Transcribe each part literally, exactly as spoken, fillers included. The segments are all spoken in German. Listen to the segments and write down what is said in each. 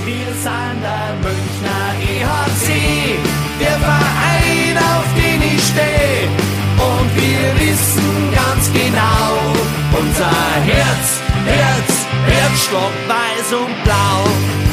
Wir sind der Münchner E H C, der Verein, auf den ich stehe. Und wir wissen ganz genau, unser Herz, Herz, Herzstock, weiß und blau.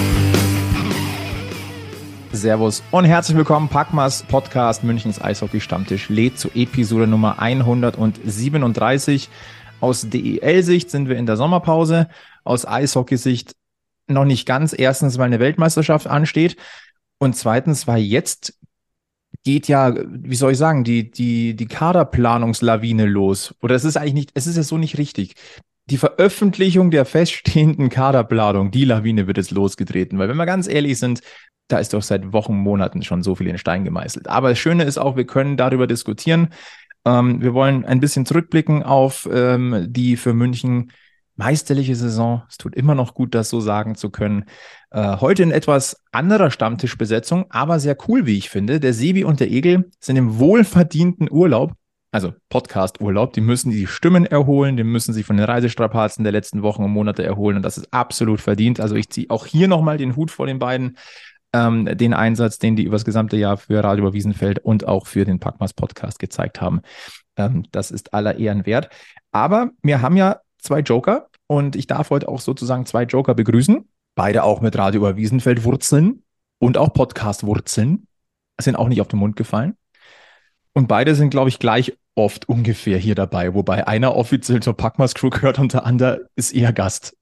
Servus und herzlich willkommen. Packmas Podcast Münchens Eishockey-Stammtisch lädt zu Episode Nummer hundertsiebenunddreißig. Aus D E L-Sicht sind wir in der Sommerpause. Aus Eishockey-Sicht noch nicht ganz. Erstens, weil eine Weltmeisterschaft ansteht. Und zweitens, weil jetzt geht ja, wie soll ich sagen, die, die, die Kaderplanungslawine los. Oder es ist eigentlich nicht, es ist ja so nicht richtig. Die Veröffentlichung der feststehenden Kaderplanung, die Lawine wird jetzt losgetreten. Weil wenn wir ganz ehrlich sind, da ist doch seit Wochen, Monaten schon so viel in Stein gemeißelt. Aber das Schöne ist auch, wir können darüber diskutieren. Ähm, wir wollen ein bisschen zurückblicken auf ähm, die für München meisterliche Saison. Es tut immer noch gut, das so sagen zu können. Äh, heute in etwas anderer Stammtischbesetzung, aber sehr cool, wie ich finde. Der Sebi und der Egel sind im wohlverdienten Urlaub, also Podcast-Urlaub. Die müssen die Stimmen erholen, die müssen sich von den Reisestrapazen der letzten Wochen und Monate erholen. Und das ist absolut verdient. Also ich ziehe auch hier nochmal den Hut vor den beiden. Ähm, den Einsatz, den die über das gesamte Jahr für Radio Wiesenfeld und auch für den Packmas Podcast gezeigt haben. Ähm, das ist aller Ehren wert. Aber wir haben ja zwei Joker und ich darf heute auch sozusagen zwei Joker begrüßen. Beide auch mit Radio über Wiesenfeld Wurzeln und auch Podcast Wurzeln. Sind auch nicht auf den Mund gefallen. Und beide sind, glaube ich, gleich oft ungefähr hier dabei. Wobei einer offiziell zur Packmas Crew gehört und der andere ist eher Gast.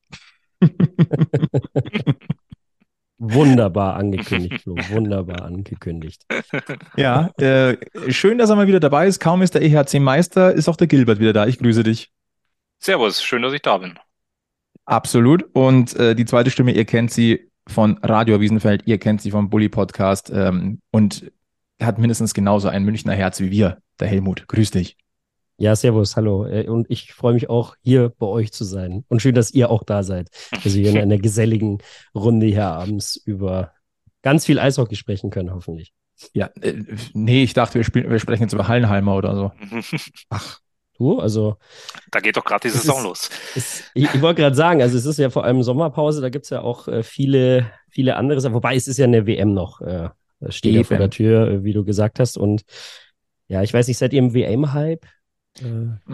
Wunderbar angekündigt, Flo. Wunderbar angekündigt. Ja, äh, schön, dass er mal wieder dabei ist. Kaum ist der E H C-Meister, ist auch der Gilbert wieder da. Ich grüße dich. Servus, schön, dass ich da bin. Absolut. Und äh, die zweite Stimme, ihr kennt sie von Radio Wiesenfeld, ihr kennt sie vom Bully-Podcast ähm, und hat mindestens genauso ein Münchner Herz wie wir, der Helmut. Grüß dich. Ja, servus, hallo. Und ich freue mich auch, hier bei euch zu sein. Und schön, dass ihr auch da seid. Dass wir in einer geselligen Runde hier abends über ganz viel Eishockey sprechen können, hoffentlich. Ja, äh, nee, ich dachte, wir, spielen, wir sprechen jetzt über Hallenheimer oder so. Ach, du, also... Da geht doch gerade die Saison ist, los. Ist, ich ich wollte gerade sagen, also es ist ja vor allem Sommerpause, da gibt es ja auch äh, viele, viele andere Sachen. Wobei, es ist ja eine W M noch. Äh, steht ja vor der Tür, äh, wie du gesagt hast. Und ja, ich weiß nicht, seid ihr im W M-Hype? Äh,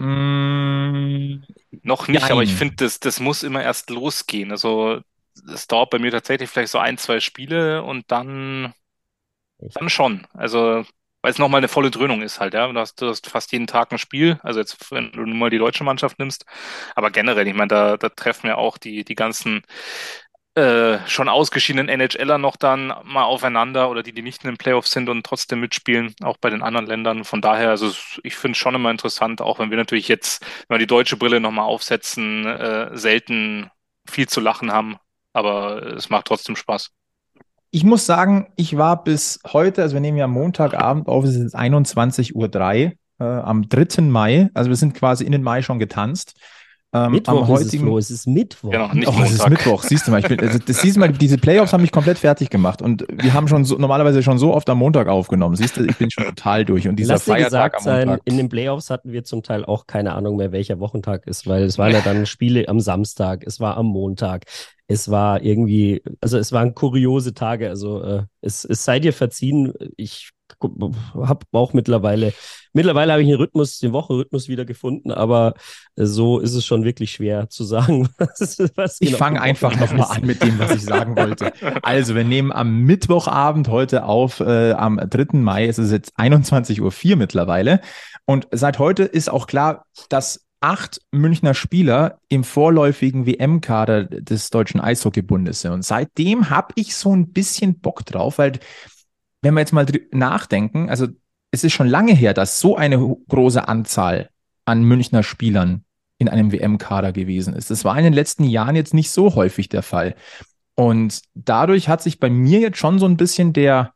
mm, noch nicht, nein. Aber ich finde, das, das muss immer erst losgehen. Also es dauert bei mir tatsächlich vielleicht so ein, zwei Spiele und dann, dann schon. Also weil es nochmal eine volle Dröhnung ist halt, ja. Du hast, du hast fast jeden Tag ein Spiel, also jetzt, wenn du nur mal die deutsche Mannschaft nimmst. Aber generell, ich meine, da, da treffen ja auch die, die ganzen Äh, schon ausgeschiedenen NHLer noch dann mal aufeinander oder die, die nicht in den Playoffs sind und trotzdem mitspielen, auch bei den anderen Ländern. Von daher, also ich finde es schon immer interessant, auch wenn wir natürlich jetzt, wenn wir die deutsche Brille nochmal aufsetzen, äh, selten viel zu lachen haben, aber es macht trotzdem Spaß. Ich muss sagen, ich war bis heute, also wir nehmen ja Montagabend auf, es ist jetzt einundzwanzig Uhr drei äh, am dritten Mai, also wir sind quasi in den Mai schon getanzt. Ähm, Mittwoch am heutigen... ist es, Flo. Es ist Mittwoch. Genau, nicht oh, Montag. Es ist Mittwoch, siehst du mal. Ich bin, also, das siehst du mal, diese Playoffs haben mich komplett fertig gemacht und wir haben schon so, normalerweise schon so oft am Montag aufgenommen. Siehst du, ich bin schon total durch. Und dieser Lass dir Feiertag gesagt am Montag. Sein, in den Playoffs hatten wir zum Teil auch keine Ahnung mehr, welcher Wochentag ist, weil es waren ja dann Spiele am Samstag, es war am Montag, es war irgendwie, also es waren kuriose Tage. Also äh, es, es sei dir verziehen, ich habe auch mittlerweile, mittlerweile habe ich einen Rhythmus, den Wochenrhythmus wieder gefunden, aber so ist es schon wirklich schwer zu sagen, was, was Ich genau fange einfach nochmal an mit dem, was ich sagen wollte. Also, wir nehmen am Mittwochabend heute auf, äh, am dritten Mai, es ist jetzt einundzwanzig Uhr vier mittlerweile und seit heute ist auch klar, dass acht Münchner Spieler im vorläufigen W M-Kader des Deutschen Eishockeybundes sind und seitdem habe ich so ein bisschen Bock drauf, weil wenn wir jetzt mal nachdenken, also es ist schon lange her, dass so eine große Anzahl an Münchner Spielern in einem W M-Kader gewesen ist. Das war in den letzten Jahren jetzt nicht so häufig der Fall. Und dadurch hat sich bei mir jetzt schon so ein bisschen der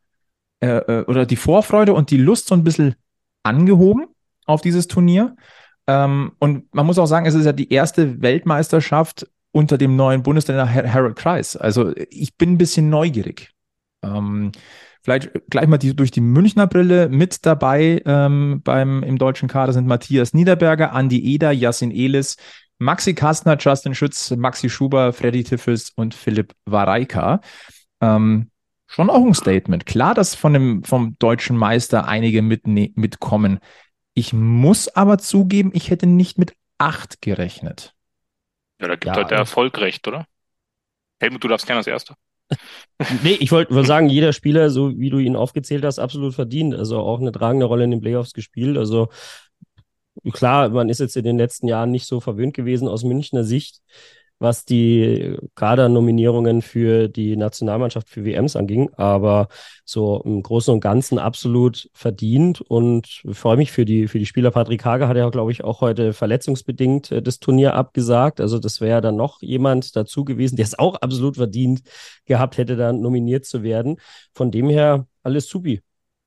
äh, oder die Vorfreude und die Lust so ein bisschen angehoben auf dieses Turnier. Ähm, und man muss auch sagen, es ist ja die erste Weltmeisterschaft unter dem neuen Bundestrainer Harold Kreis. Also ich bin ein bisschen neugierig. Ähm, Vielleicht gleich mal die, durch die Münchner Brille mit dabei ähm, beim, im deutschen Kader sind Matthias Niederberger, Andi Eder, Yassin Elis, Maxi Kastner, Justin Schütz, Maxi Schuber, Freddy Tiffels und Philipp Wareika. ähm, schon auch ein Statement. Klar, dass von dem, vom deutschen Meister einige mitne- mitkommen. Ich muss aber zugeben, ich hätte nicht mit acht gerechnet. Ja, da gibt Ja, halt der Erfolg recht, oder? Helmut, du darfst gerne als Erster. nee, ich wollte wollt sagen, jeder Spieler, so wie du ihn aufgezählt hast, absolut verdient. Also auch eine tragende Rolle in den Playoffs gespielt. Also klar, man ist jetzt in den letzten Jahren nicht so verwöhnt gewesen aus Münchner Sicht, was die Kadernominierungen für die Nationalmannschaft für W Ms anging, aber so im Großen und Ganzen absolut verdient und ich freue mich für die, für die Spieler. Patrick Hager hat ja, glaube ich, auch heute verletzungsbedingt äh, das Turnier abgesagt, also das wäre dann noch jemand dazu gewesen, der es auch absolut verdient gehabt hätte, dann nominiert zu werden. Von dem her alles supi.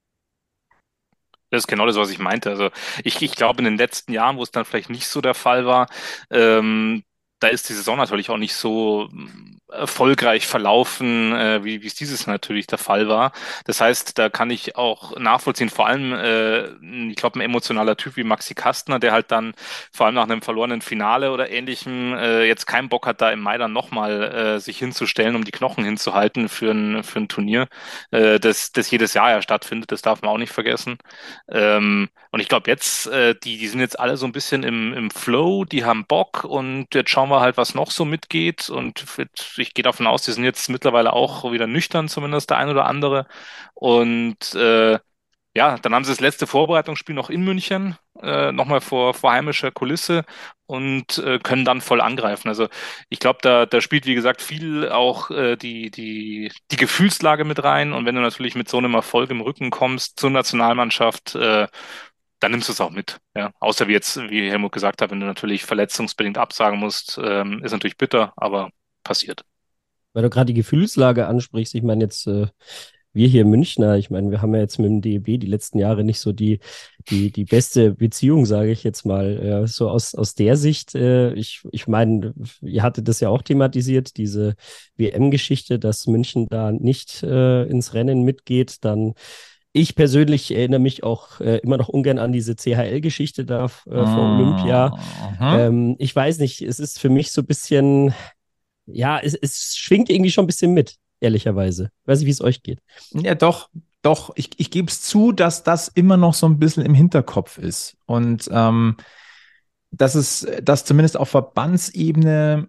Das ist genau das, was ich meinte. Also ich, ich glaube, in den letzten Jahren, wo es dann vielleicht nicht so der Fall war, ähm, da ist die Saison natürlich auch nicht so mm, erfolgreich verlaufen, äh, wie wie es dieses Jahr natürlich der Fall war. Das heißt, da kann ich auch nachvollziehen, vor allem, äh, ich glaube, ein emotionaler Typ wie Maxi Kastner, der halt dann vor allem nach einem verlorenen Finale oder ähnlichem äh, jetzt keinen Bock hat, da im Mai dann nochmal äh, sich hinzustellen, um die Knochen hinzuhalten für ein, für ein Turnier, äh, das, das jedes Jahr ja stattfindet. Das darf man auch nicht vergessen. Ähm, und ich glaube jetzt, äh, die, die sind jetzt alle so ein bisschen im, im Flow, die haben Bock und jetzt schauen wir halt, was noch so mitgeht. Und ich gehe davon aus, die sind jetzt mittlerweile auch wieder nüchtern, zumindest der ein oder andere. Und äh, ja, dann haben sie das letzte Vorbereitungsspiel noch in München, äh, nochmal vor, vor heimischer Kulisse und äh, können dann voll angreifen. Also ich glaube, da, da spielt, wie gesagt, viel auch äh, die, die, die Gefühlslage mit rein. Und wenn du natürlich mit so einem Erfolg im Rücken kommst zur Nationalmannschaft, äh, dann nimmst du es auch mit. Ja? Außer wie jetzt, wie Helmut gesagt hat, wenn du natürlich verletzungsbedingt absagen musst, ähm, ist natürlich bitter, aber passiert. Weil du gerade die Gefühlslage ansprichst, ich meine jetzt äh, wir hier Münchner, ich meine, wir haben ja jetzt mit dem D E B die letzten Jahre nicht so die, die, die beste Beziehung, sage ich jetzt mal. Ja, so aus, aus der Sicht, äh, ich, ich meine, ihr hattet das ja auch thematisiert, diese W M-Geschichte, dass München da nicht äh, ins Rennen mitgeht, dann ich persönlich erinnere mich auch äh, immer noch ungern an diese C H L-Geschichte da äh, vor Olympia. Mhm. Ähm, ich weiß nicht, es ist für mich so ein bisschen, ja, es, es schwingt irgendwie schon ein bisschen mit, ehrlicherweise. Weiß nicht, wie es euch geht. Ja, doch, doch. Ich, ich gebe es zu, dass das immer noch so ein bisschen im Hinterkopf ist. Und ähm, dass es, dass zumindest auf Verbandsebene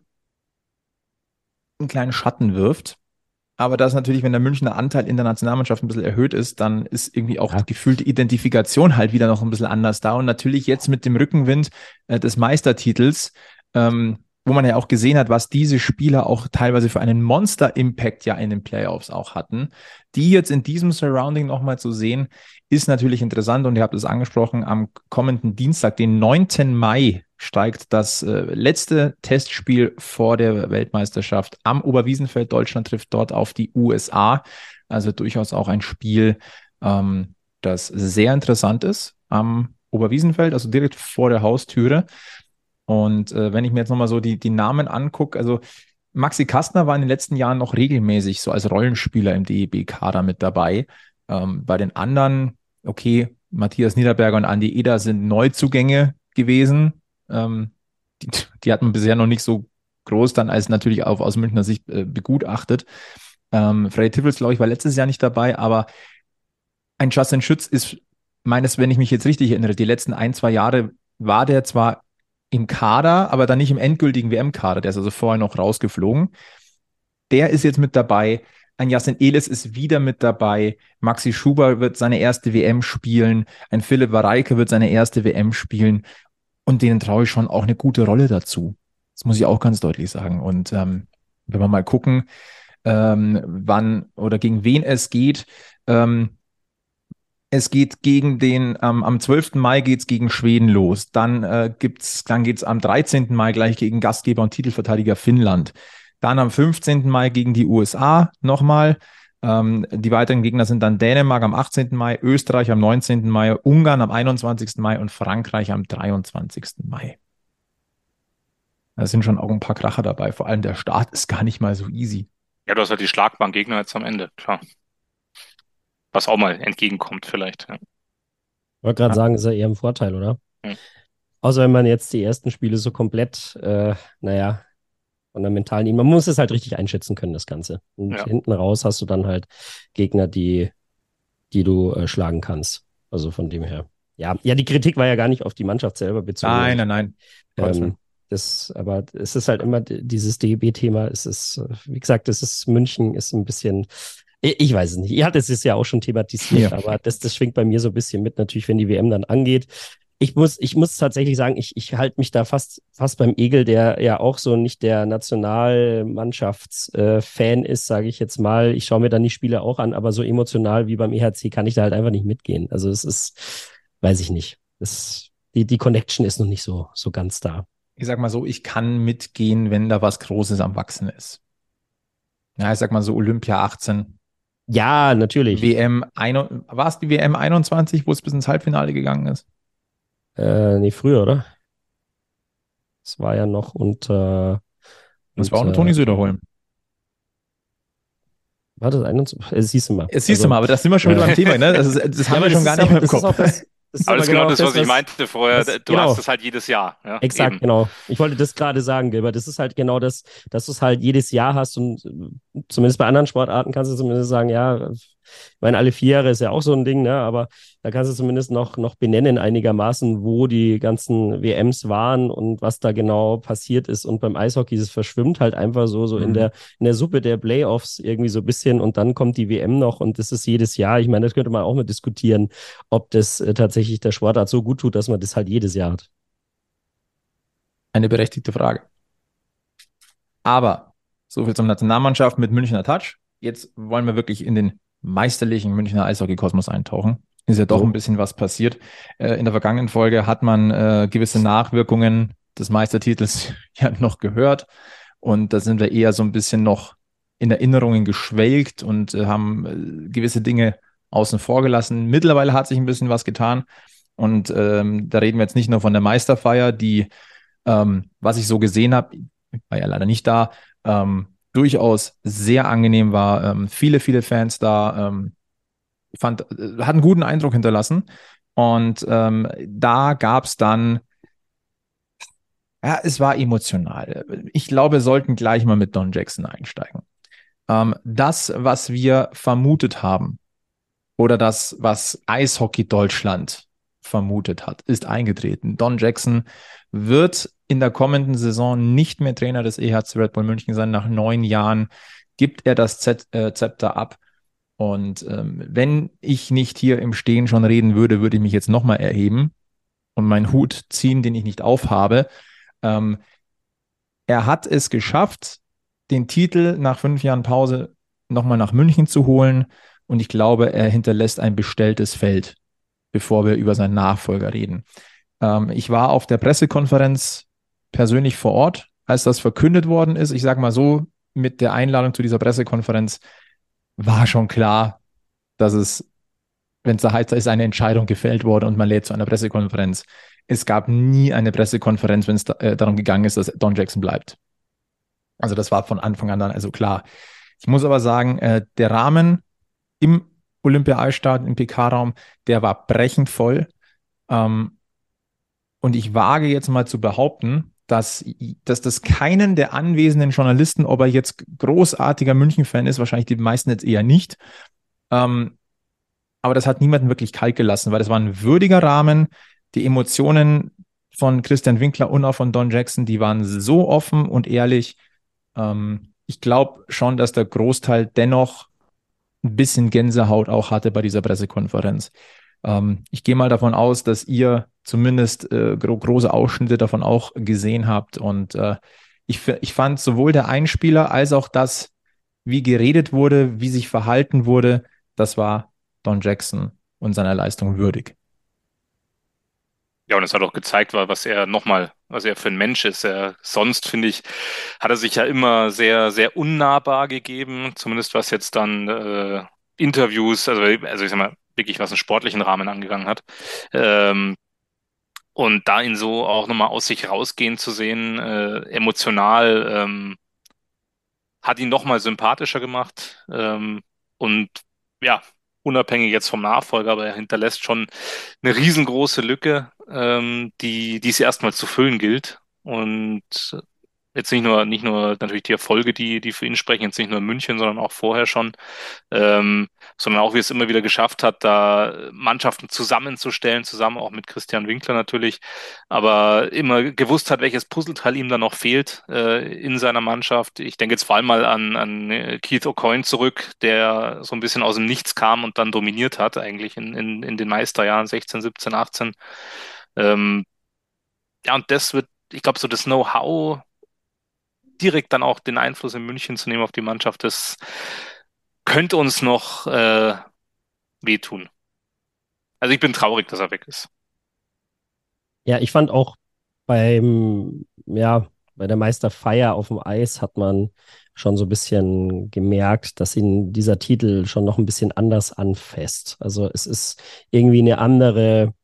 einen kleinen Schatten wirft. Aber dass natürlich, wenn der Münchner Anteil in der Nationalmannschaft ein bisschen erhöht ist, dann ist irgendwie auch Ja. die gefühlte Identifikation halt wieder noch ein bisschen anders da. Und natürlich jetzt mit dem Rückenwind äh, des Meistertitels, ähm, wo man ja auch gesehen hat, was diese Spieler auch teilweise für einen Monster-Impact ja in den Playoffs auch hatten, die jetzt in diesem Surrounding nochmal zu sehen, ist natürlich interessant. Und ihr habt es angesprochen, am kommenden Dienstag, den neunten Mai, steigt das äh, letzte Testspiel vor der Weltmeisterschaft am Oberwiesenfeld. Deutschland trifft dort auf die U S A. Also durchaus auch ein Spiel, ähm, das sehr interessant ist am Oberwiesenfeld, also direkt vor der Haustüre. Und äh, wenn ich mir jetzt nochmal so die, die Namen angucke, also Maxi Kastner war in den letzten Jahren noch regelmäßig so als Rollenspieler im D E B-Kader mit dabei. Ähm, bei den anderen, okay, Matthias Niederberger und Andi Eder sind Neuzugänge gewesen. Ähm, die, die hat man bisher noch nicht so groß dann als natürlich auch aus Münchner Sicht äh, begutachtet. Ähm, Freddy Tiffels, glaube ich, war letztes Jahr nicht dabei, aber ein Justin Schütz ist meines, wenn ich mich jetzt richtig erinnere, die letzten ein, zwei Jahre war der zwar im Kader, aber dann nicht im endgültigen W M-Kader. Der ist also vorher noch rausgeflogen. Der ist jetzt mit dabei. Ein Yassin Elis ist wieder mit dabei. Maxi Schuber wird seine erste W M spielen. Ein Philipp Wareike wird seine erste W M spielen. Und denen traue ich schon auch eine gute Rolle dazu. Das muss ich auch ganz deutlich sagen. Und ähm, wenn wir mal gucken, ähm, wann oder gegen wen es geht, ähm, es geht gegen den, ähm, am zwölften Mai geht es gegen Schweden los. Dann, äh, gibt's, dann geht es am dreizehnten Mai gleich gegen Gastgeber und Titelverteidiger Finnland. Dann am fünfzehnten Mai gegen die U S A nochmal. Ähm, die weiteren Gegner sind dann Dänemark am achtzehnten Mai, Österreich am neunzehnten Mai, Ungarn am einundzwanzigsten Mai und Frankreich am dreiundzwanzigsten Mai. Da sind schon auch ein paar Kracher dabei. Vor allem der Start ist gar nicht mal so easy. Ja, du hast halt die schlagbaren Gegner jetzt am Ende, klar. Was auch mal entgegenkommt vielleicht. Ja. Ich wollte gerade Ja. sagen, ist ja eher ein Vorteil, oder? Hm. Außer wenn man jetzt die ersten Spiele so komplett, äh, naja, von der mentalen Ebene. Man muss es halt richtig einschätzen können, das Ganze. Und Ja. hinten raus hast du dann halt Gegner, die, die du äh, schlagen kannst. Also von dem her. Ja, ja, die Kritik war ja gar nicht auf die Mannschaft selber bezogen. Nein, nein, nein. Ähm, das, aber es ist halt immer dieses D E B-Thema. Es ist, äh, wie gesagt, es ist München, ist ein bisschen, ich, ich weiß es nicht. Ihr hattet es ja auch schon thematisiert, Ja. aber das, das schwingt bei mir so ein bisschen mit, natürlich, wenn die W M dann angeht. Ich muss, ich muss tatsächlich sagen, ich, ich halte mich da fast, fast beim Egel, der ja auch so nicht der Nationalmannschaftsfan äh, ist, sage ich jetzt mal. Ich schaue mir dann die Spiele auch an, aber so emotional wie beim E H C kann ich da halt einfach nicht mitgehen. Also es ist, weiß ich nicht. Das, die, die Connection ist noch nicht so, so ganz da. Ich sag mal so, ich kann mitgehen, wenn da was Großes am Wachsen ist. Ja, ich sag mal so Olympia achtzehn. Ja, natürlich. W M, war es die W M einundzwanzig, wo es bis ins Halbfinale gegangen ist? Äh, nee, früher, oder? Das war ja noch unter. Das war auch nur Toni Söderholm. War das einundzwanzig? Es siehst du mal. Es siehst also, du mal, aber das sind wir schon wieder beim Thema, ne? Das, ist, das haben ja, wir schon gar nicht mehr im Kopf. Das, das aber das ist genau das, was ich meinte vorher. Das, du genau. hast das halt jedes Jahr. Ja, Exakt, eben. Genau. Ich wollte das gerade sagen, Gilbert. Das ist halt genau das, dass du es halt jedes Jahr hast und zumindest bei anderen Sportarten kannst du zumindest sagen, ja, ich meine, alle vier Jahre ist ja auch so ein Ding, ne? Aber da kannst du zumindest noch, noch benennen einigermaßen, wo die ganzen W Ms waren und was da genau passiert ist. Und beim Eishockey, es verschwimmt halt einfach so, so mhm. in der, in der Suppe der Playoffs irgendwie so ein bisschen und dann kommt die W M noch und das ist jedes Jahr. Ich meine, das könnte man auch mal diskutieren, ob das äh, tatsächlich der Sportart so gut tut, dass man das halt jedes Jahr hat. Eine berechtigte Frage. Aber so viel zur Nationalmannschaft mit Münchner Touch. Jetzt wollen wir wirklich in den meisterlichen Münchner Eishockey-Kosmos eintauchen. Ist ja doch oh. ein bisschen was passiert. Äh, in der vergangenen Folge hat man äh, gewisse Nachwirkungen des Meistertitels ja noch gehört. Und da sind wir eher so ein bisschen noch in Erinnerungen geschwelgt und äh, haben äh, gewisse Dinge außen vor gelassen. Mittlerweile hat sich ein bisschen was getan. Und ähm, da reden wir jetzt nicht nur von der Meisterfeier, die, ähm, was ich so gesehen habe, ich war ja leider nicht da, ähm, durchaus sehr angenehm war. Ähm, viele, viele Fans da. Ähm, ich fand, äh, hat einen guten Eindruck hinterlassen. Und ähm, da gab es dann, ja, es war emotional. Ich glaube, wir sollten gleich mal mit Don Jackson einsteigen. Ähm, das, was wir vermutet haben, oder das, was Eishockey Deutschland vermutet hat, ist eingetreten. Don Jackson wird in der kommenden Saison nicht mehr Trainer des E H C Red Bull München sein. Nach neun Jahren gibt er das Z- äh, Zepter ab. Und ähm, wenn ich nicht hier im Stehen schon reden würde, würde ich mich jetzt nochmal erheben und meinen Hut ziehen, den ich nicht aufhabe. Ähm, er hat es geschafft, den Titel nach fünf Jahren Pause nochmal nach München zu holen. Und ich glaube, er hinterlässt ein bestelltes Feld, bevor wir über seinen Nachfolger reden. Ähm, ich war auf der Pressekonferenz persönlich vor Ort, als das verkündet worden ist. Ich sage mal so, mit der Einladung zu dieser Pressekonferenz war schon klar, dass es, wenn es da heißt, da ist eine Entscheidung gefällt worden und man lädt zu einer Pressekonferenz. Es gab nie eine Pressekonferenz, wenn es da, äh, darum gegangen ist, dass Don Jackson bleibt. Also das war von Anfang an dann also klar. Ich muss aber sagen, äh, der Rahmen im Olympia-Eisstadion, im P K-Raum, der war brechend voll. Ähm, und ich wage jetzt mal zu behaupten, dass, dass das keinen der anwesenden Journalisten, ob er jetzt großartiger München-Fan ist, wahrscheinlich die meisten jetzt eher nicht, ähm, aber das hat niemanden wirklich kalt gelassen, weil das war ein würdiger Rahmen. Die Emotionen von Christian Winkler und auch von Don Jackson, die waren so offen und ehrlich. Ähm, ich glaube schon, dass der Großteil dennoch ein bisschen Gänsehaut auch hatte bei dieser Pressekonferenz. Ähm, ich gehe mal davon aus, dass ihr zumindest äh, gro- große Ausschnitte davon auch gesehen habt. Und äh, ich, ich fand sowohl der Einspieler als auch das, wie geredet wurde, wie sich verhalten wurde, das war Don Jackson und seiner Leistung würdig. Ja, und es hat auch gezeigt, was er nochmal, was er für ein Mensch ist. Er, sonst, finde ich, hat er sich ja immer sehr, sehr unnahbar gegeben, zumindest was jetzt dann äh, Interviews, also, also ich sag mal, wirklich was einen sportlichen Rahmen angegangen hat. Ähm, und da ihn so auch nochmal aus sich rausgehen zu sehen, äh, emotional, ähm, hat ihn nochmal sympathischer gemacht. Ähm, und ja, unabhängig jetzt vom Nachfolger, aber er hinterlässt schon eine riesengroße Lücke, ähm, die, die es erstmal zu füllen gilt. Und Jetzt nicht nur, nicht nur natürlich die Erfolge, die, die für ihn sprechen, jetzt nicht nur in München, sondern auch vorher schon, ähm, sondern auch, wie es immer wieder geschafft hat, da Mannschaften zusammenzustellen, zusammen auch mit Christian Winkler natürlich, aber immer gewusst hat, welches Puzzleteil ihm da noch fehlt äh, in seiner Mannschaft. Ich denke jetzt vor allem mal an, an Keith O'Coin zurück, der so ein bisschen aus dem Nichts kam und dann dominiert hat, eigentlich in, in, in den Meisterjahren sechzehn, siebzehn, achtzehn. Ähm, ja, und das wird, ich glaube, so das Know-how direkt dann auch den Einfluss in München zu nehmen auf die Mannschaft, das könnte uns noch äh, wehtun. Also ich bin traurig, dass er weg ist. Ja, ich fand auch beim, ja, bei der Meisterfeier auf dem Eis hat man schon so ein bisschen gemerkt, dass ihn dieser Titel schon noch ein bisschen anders anfasst. Also es ist irgendwie eine andere,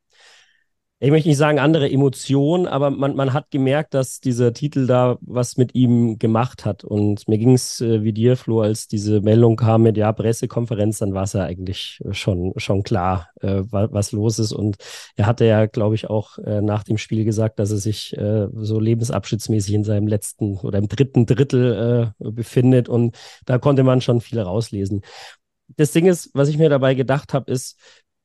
ich möchte nicht sagen andere Emotionen, aber man, man hat gemerkt, dass dieser Titel da was mit ihm gemacht hat. Und mir ging es äh, wie dir, Flo, als diese Meldung kam mit ja, Pressekonferenz, dann war es ja eigentlich schon, schon klar, äh, was, was los ist. Und er hatte ja, glaube ich, auch äh, nach dem Spiel gesagt, dass er sich äh, so lebensabschnittsmäßig in seinem letzten oder im dritten Drittel äh, befindet. Und da konnte man schon viel rauslesen. Das Ding ist, was ich mir dabei gedacht habe, ist,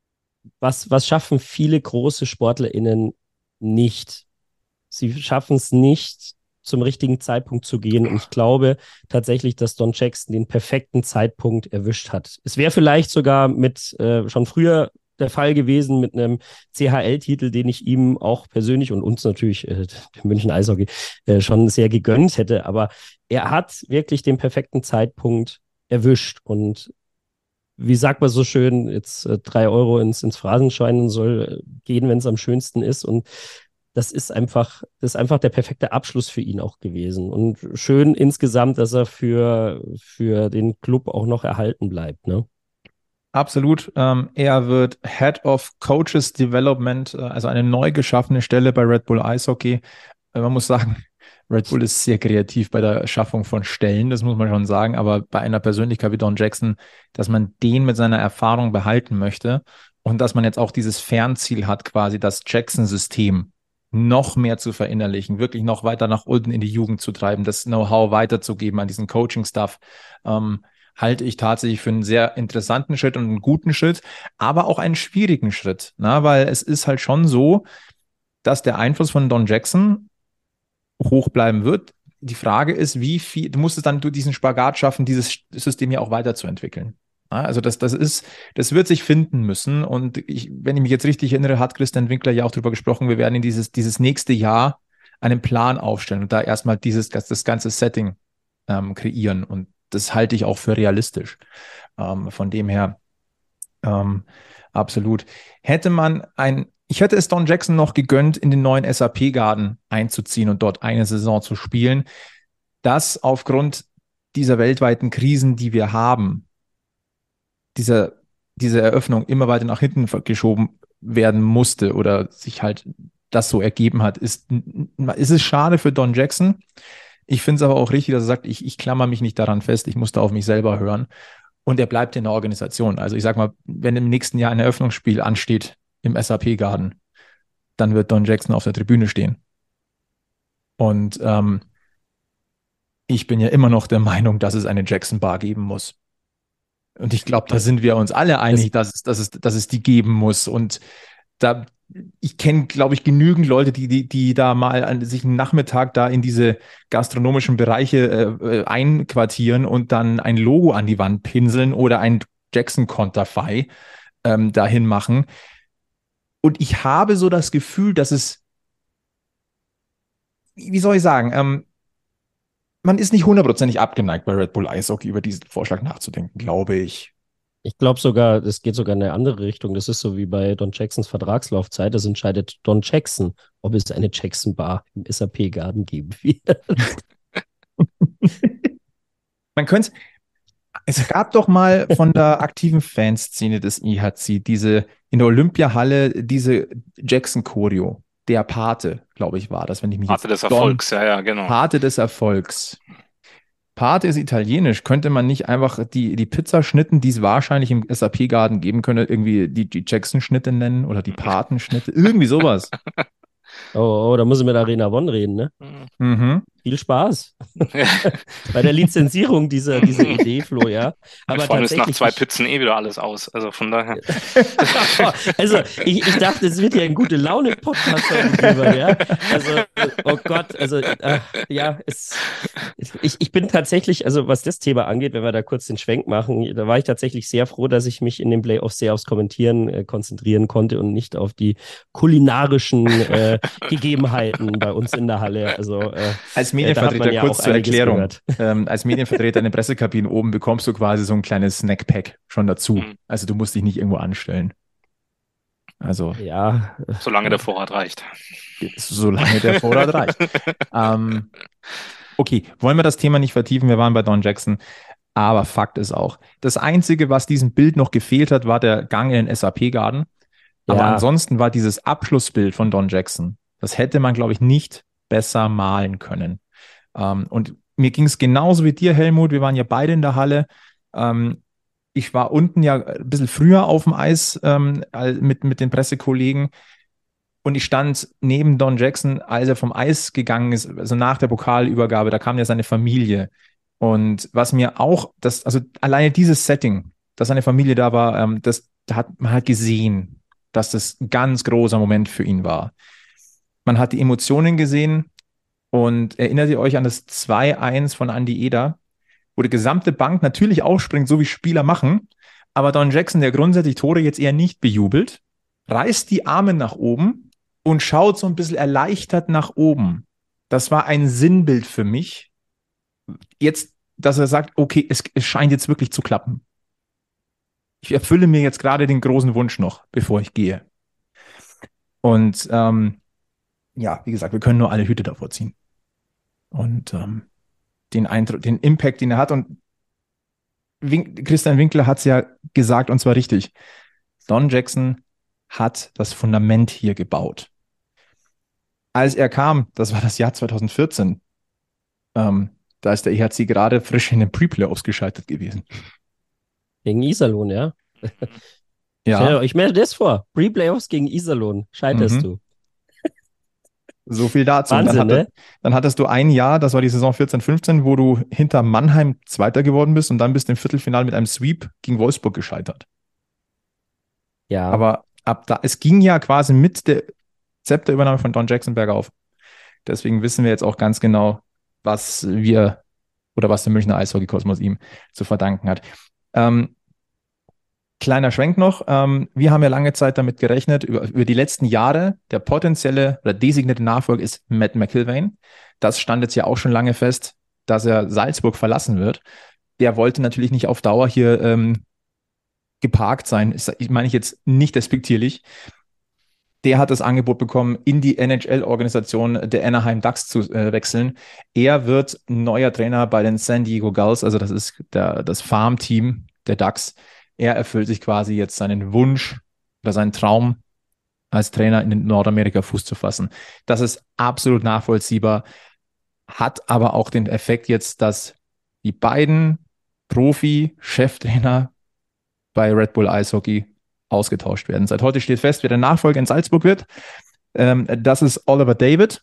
was, was schaffen viele große SportlerInnen nicht? Sie schaffen es nicht, zum richtigen Zeitpunkt zu gehen. Und ich glaube tatsächlich, dass Don Jackson den perfekten Zeitpunkt erwischt hat. Es wäre vielleicht sogar mit äh, schon früher der Fall gewesen mit einem C H L-Titel, den ich ihm auch persönlich und uns natürlich, äh, München Eishockey, äh, schon sehr gegönnt hätte. Aber er hat wirklich den perfekten Zeitpunkt erwischt. Und wie sagt man so schön, jetzt äh, drei Euro ins, ins Phrasenschwein soll äh, gehen, wenn es am schönsten ist. Und das ist einfach, das ist einfach der perfekte Abschluss für ihn auch gewesen. Und schön insgesamt, dass er für, für den Club auch noch erhalten bleibt, ne? Absolut. Ähm, er wird Head of Coaches Development, äh, also eine neu geschaffene Stelle bei Red Bull Eishockey. Äh, man muss sagen, Red Bull ist sehr kreativ bei der Schaffung von Stellen, das muss man schon sagen, aber bei einer Persönlichkeit wie Don Jackson, dass man den mit seiner Erfahrung behalten möchte und dass man jetzt auch dieses Fernziel hat, quasi das Jackson-System noch mehr zu verinnerlichen, wirklich noch weiter nach unten in die Jugend zu treiben, das Know-how weiterzugeben an diesen Coaching-Stuff, ähm, halte ich tatsächlich für einen sehr interessanten Schritt und einen guten Schritt, aber auch einen schwierigen Schritt, na, weil es ist halt schon so, dass der Einfluss von Don Jackson hoch bleiben wird. Die Frage ist, wie viel, du musst es dann durch diesen Spagat schaffen, dieses System ja auch weiterzuentwickeln. Ja, also das, das ist, das wird sich finden müssen. Und ich, wenn ich mich jetzt richtig erinnere, hat Christian Winkler ja auch darüber gesprochen, wir werden in dieses, dieses nächste Jahr einen Plan aufstellen und da erstmal dieses, das ganze Setting ähm, kreieren. Und das halte ich auch für realistisch. Ähm, von dem her, ähm, absolut. Hätte man ein Ich hätte es Don Jackson noch gegönnt, in den neuen S A P-Garden einzuziehen und dort eine Saison zu spielen. Das aufgrund dieser weltweiten Krisen, die wir haben, dieser, diese Eröffnung immer weiter nach hinten geschoben werden musste oder sich halt das so ergeben hat, ist, ist es schade für Don Jackson. Ich finde es aber auch richtig, dass er sagt, ich, ich klammer mich nicht daran fest, ich muss da auf mich selber hören. Und er bleibt in der Organisation. Also ich sag mal, wenn im nächsten Jahr ein Eröffnungsspiel ansteht, im S A P-Garden, dann wird Don Jackson auf der Tribüne stehen. Und ähm, ich bin ja immer noch der Meinung, dass es eine Jackson-Bar geben muss. Und ich glaube, da sind wir uns alle einig, dass es, dass es, dass es die geben muss. Und da, ich kenne, glaube ich, genügend Leute, die, die, die da mal an, sich einen Nachmittag da in diese gastronomischen Bereiche äh, einquartieren und dann ein Logo an die Wand pinseln oder ein Jackson-Konterfei ähm, dahin machen. Und ich habe so das Gefühl, dass es, wie soll ich sagen, ähm, man ist nicht hundertprozentig abgeneigt bei Red Bull Eishockey über diesen Vorschlag nachzudenken, glaube ich. Ich glaube sogar, es geht sogar in eine andere Richtung. Das ist so wie bei Don Jacksons Vertragslaufzeit. Das entscheidet Don Jackson, ob es eine Jackson-Bar im S A P-Garden geben wird. Man könnte, es gab doch mal von der aktiven Fanszene des I H C diese in der Olympiahalle diese Jackson-Choreo. Der Pate, glaube ich, war das, wenn ich mich Pate jetzt... des Erfolgs, ja, ja, genau. Pate des Erfolgs. Pate ist italienisch. Könnte man nicht einfach die, die Pizzaschnitten, die es wahrscheinlich im S A P-Garden geben könnte, irgendwie die, die Jackson-Schnitte nennen oder die Patenschnitte? Irgendwie sowas. Oh, oh, da muss ich mit Arena One reden, ne? Mhm. Viel Spaß bei der Lizenzierung dieser, dieser Idee, Flo, ja. Aber vor allem ist nach zwei Pizzen eh wieder alles aus. Also von daher. Also ich, ich dachte, es wird ja ein gute Laune-Podcast heute drüber, ja. Also, oh Gott, also äh, ja, es, ich, ich bin tatsächlich, also was das Thema angeht, wenn wir da kurz den Schwenk machen, da war ich tatsächlich sehr froh, dass ich mich in den Playoffs sehr aufs Kommentieren äh, konzentrieren konnte und nicht auf die kulinarischen äh, Gegebenheiten bei uns in der Halle. Also äh, als Medienvertreter, ja kurz zur Erklärung, ähm, als Medienvertreter in den Pressekabinen oben bekommst du quasi so ein kleines Snackpack schon dazu. Mhm. Also du musst dich nicht irgendwo anstellen. Also ja, solange der Vorrat reicht. Solange der Vorrat reicht. ähm, okay, wollen wir das Thema nicht vertiefen? Wir waren bei Don Jackson. Aber Fakt ist auch, das Einzige, was diesem Bild noch gefehlt hat, war der Gang in den S A P-Garden. Aber ja. ansonsten war dieses Abschlussbild von Don Jackson, das hätte man, glaube ich, nicht besser malen können. Ähm, und mir ging es genauso wie dir, Helmut. Wir waren ja beide in der Halle. Ähm, ich war unten ja ein bisschen früher auf dem Eis ähm, mit, mit den Pressekollegen. Und ich stand neben Don Jackson, als er vom Eis gegangen ist, also nach der Pokalübergabe, da kam ja seine Familie. Und was mir auch, das, also alleine dieses Setting, dass seine Familie da war, ähm, das da hat man halt gesehen, dass das ein ganz großer Moment für ihn war. Man hat die Emotionen gesehen und erinnert ihr euch an das zwei eins von Andi Eder, wo die gesamte Bank natürlich aufspringt, so wie Spieler machen, aber Don Jackson, der grundsätzlich Tore jetzt eher nicht bejubelt, reißt die Arme nach oben und schaut so ein bisschen erleichtert nach oben. Das war ein Sinnbild für mich. Jetzt, dass er sagt, okay, es, es scheint jetzt wirklich zu klappen. Ich erfülle mir jetzt gerade den großen Wunsch noch, bevor ich gehe. Und ähm, ja, wie gesagt, wir können nur alle Hüte davor ziehen. Und ähm, den Eindruck, den Impact, den er hat. Und Wink, Christian Winkler hat es ja gesagt, und zwar richtig. Don Jackson hat das Fundament hier gebaut. Als er kam, das war das Jahr zwanzig vierzehn, ähm, da ist der E H C gerade frisch in den Pre-Playoffs geschaltet gewesen. Gegen Iserlohn, ja? Ja. Stell euch mir das vor. Pre-Playoffs gegen Iserlohn. Scheiterst mhm. du. So viel dazu. Wahnsinn, dann, hatte, ne? dann hattest du ein Jahr, das war die Saison vierzehn fünfzehn, wo du hinter Mannheim Zweiter geworden bist und dann bist du im Viertelfinale mit einem Sweep gegen Wolfsburg gescheitert. Ja. Aber ab da, es ging ja quasi mit der Zepterübernahme von Don Jackson bergauf. Deswegen wissen wir jetzt auch ganz genau, was wir oder was der Münchner Eishockey-Kosmos ihm zu verdanken hat. Ähm, kleiner Schwenk noch. Ähm, wir haben ja lange Zeit damit gerechnet, über, über die letzten Jahre, der potenzielle oder designierte Nachfolger ist Matt McIlvaine. Das stand jetzt ja auch schon lange fest, dass er Salzburg verlassen wird. Der wollte natürlich nicht auf Dauer hier ähm, geparkt sein. Ich meine ich jetzt nicht despektierlich. Der hat das Angebot bekommen, in die N H L-Organisation der Anaheim Ducks zu äh, wechseln. Er wird neuer Trainer bei den San Diego Gulls, also das ist der, das Farmteam der Ducks. Er erfüllt sich quasi jetzt seinen Wunsch oder seinen Traum, als Trainer in Nordamerika Fuß zu fassen. Das ist absolut nachvollziehbar, hat aber auch den Effekt jetzt, dass die beiden Profi-Cheftrainer bei Red Bull Eishockey ausgetauscht werden. Seit heute steht fest, wer der Nachfolger in Salzburg wird. Ähm, das ist Oliver David.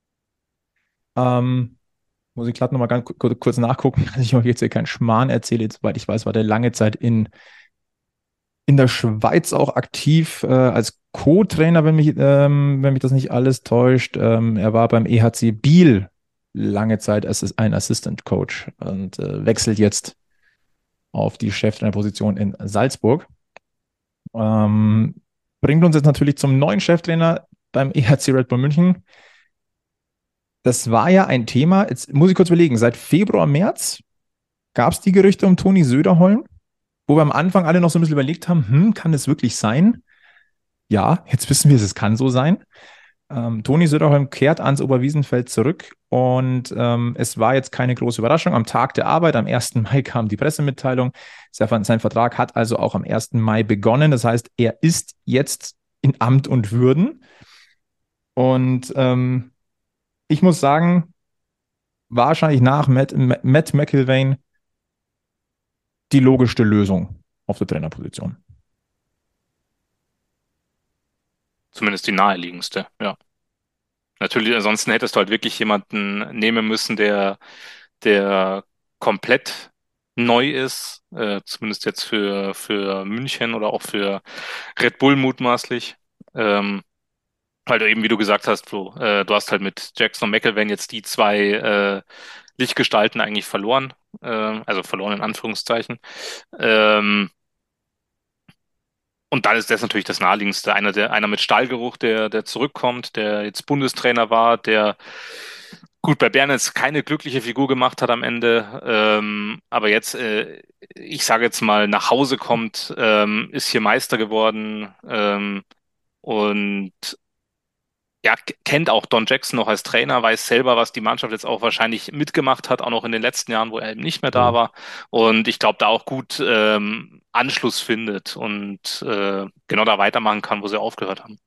Ähm, muss ich gerade nochmal ganz kurz nachgucken, dass ich euch jetzt hier keinen Schmarrn erzähle. Soweit ich weiß, war der lange Zeit in, in der Schweiz auch aktiv äh, als Co-Trainer, wenn mich, ähm, wenn mich das nicht alles täuscht. Ähm, er war beim E H C Biel lange Zeit als ein Assistant Coach und äh, wechselt jetzt auf die Cheftrainerposition in Salzburg. Ähm, bringt uns jetzt natürlich zum neuen Cheftrainer beim E H C Red Bull München. Das war ja ein Thema, jetzt muss ich kurz überlegen, seit Februar, März gab es die Gerüchte um Toni Söderholm, wo wir am Anfang alle noch so ein bisschen überlegt haben, hm, kann das wirklich sein? Ja, jetzt wissen wir es, es kann so sein. Ähm, Toni Söderholm kehrt ans Oberwiesenfeld zurück und ähm, es war jetzt keine große Überraschung. Am Tag der Arbeit, am ersten Mai, kam die Pressemitteilung. Sein Vertrag hat also auch am ersten Mai begonnen. Das heißt, er ist jetzt in Amt und Würden. Und ähm, ich muss sagen, wahrscheinlich nach Matt, Matt McIlvaine die logischste Lösung auf der Trainerposition. Zumindest die naheliegendste, ja. Natürlich, ansonsten hättest du halt wirklich jemanden nehmen müssen, der, der komplett neu ist, äh, zumindest jetzt für, für München oder auch für Red Bull mutmaßlich. Ähm, weil du eben, wie du gesagt hast, Flo, äh, du hast halt mit Jackson und McElwain jetzt die zwei äh, Lichtgestalten eigentlich verloren, äh, also verloren in Anführungszeichen. Ähm, und dann ist das natürlich das Naheliegendste. Einer, der, einer mit Stallgeruch, der, der zurückkommt, der jetzt Bundestrainer war, der gut bei Bern jetzt keine glückliche Figur gemacht hat am Ende, ähm, aber jetzt, äh, ich sage jetzt mal, nach Hause kommt, ähm, ist hier Meister geworden ähm, und ja, k- kennt auch Don Jackson noch als Trainer, weiß selber, was die Mannschaft jetzt auch wahrscheinlich mitgemacht hat, auch noch in den letzten Jahren, wo er eben nicht mehr da Mhm. war. Und ich glaube, da auch gut ähm, Anschluss findet und äh, genau da weitermachen kann, wo sie aufgehört haben.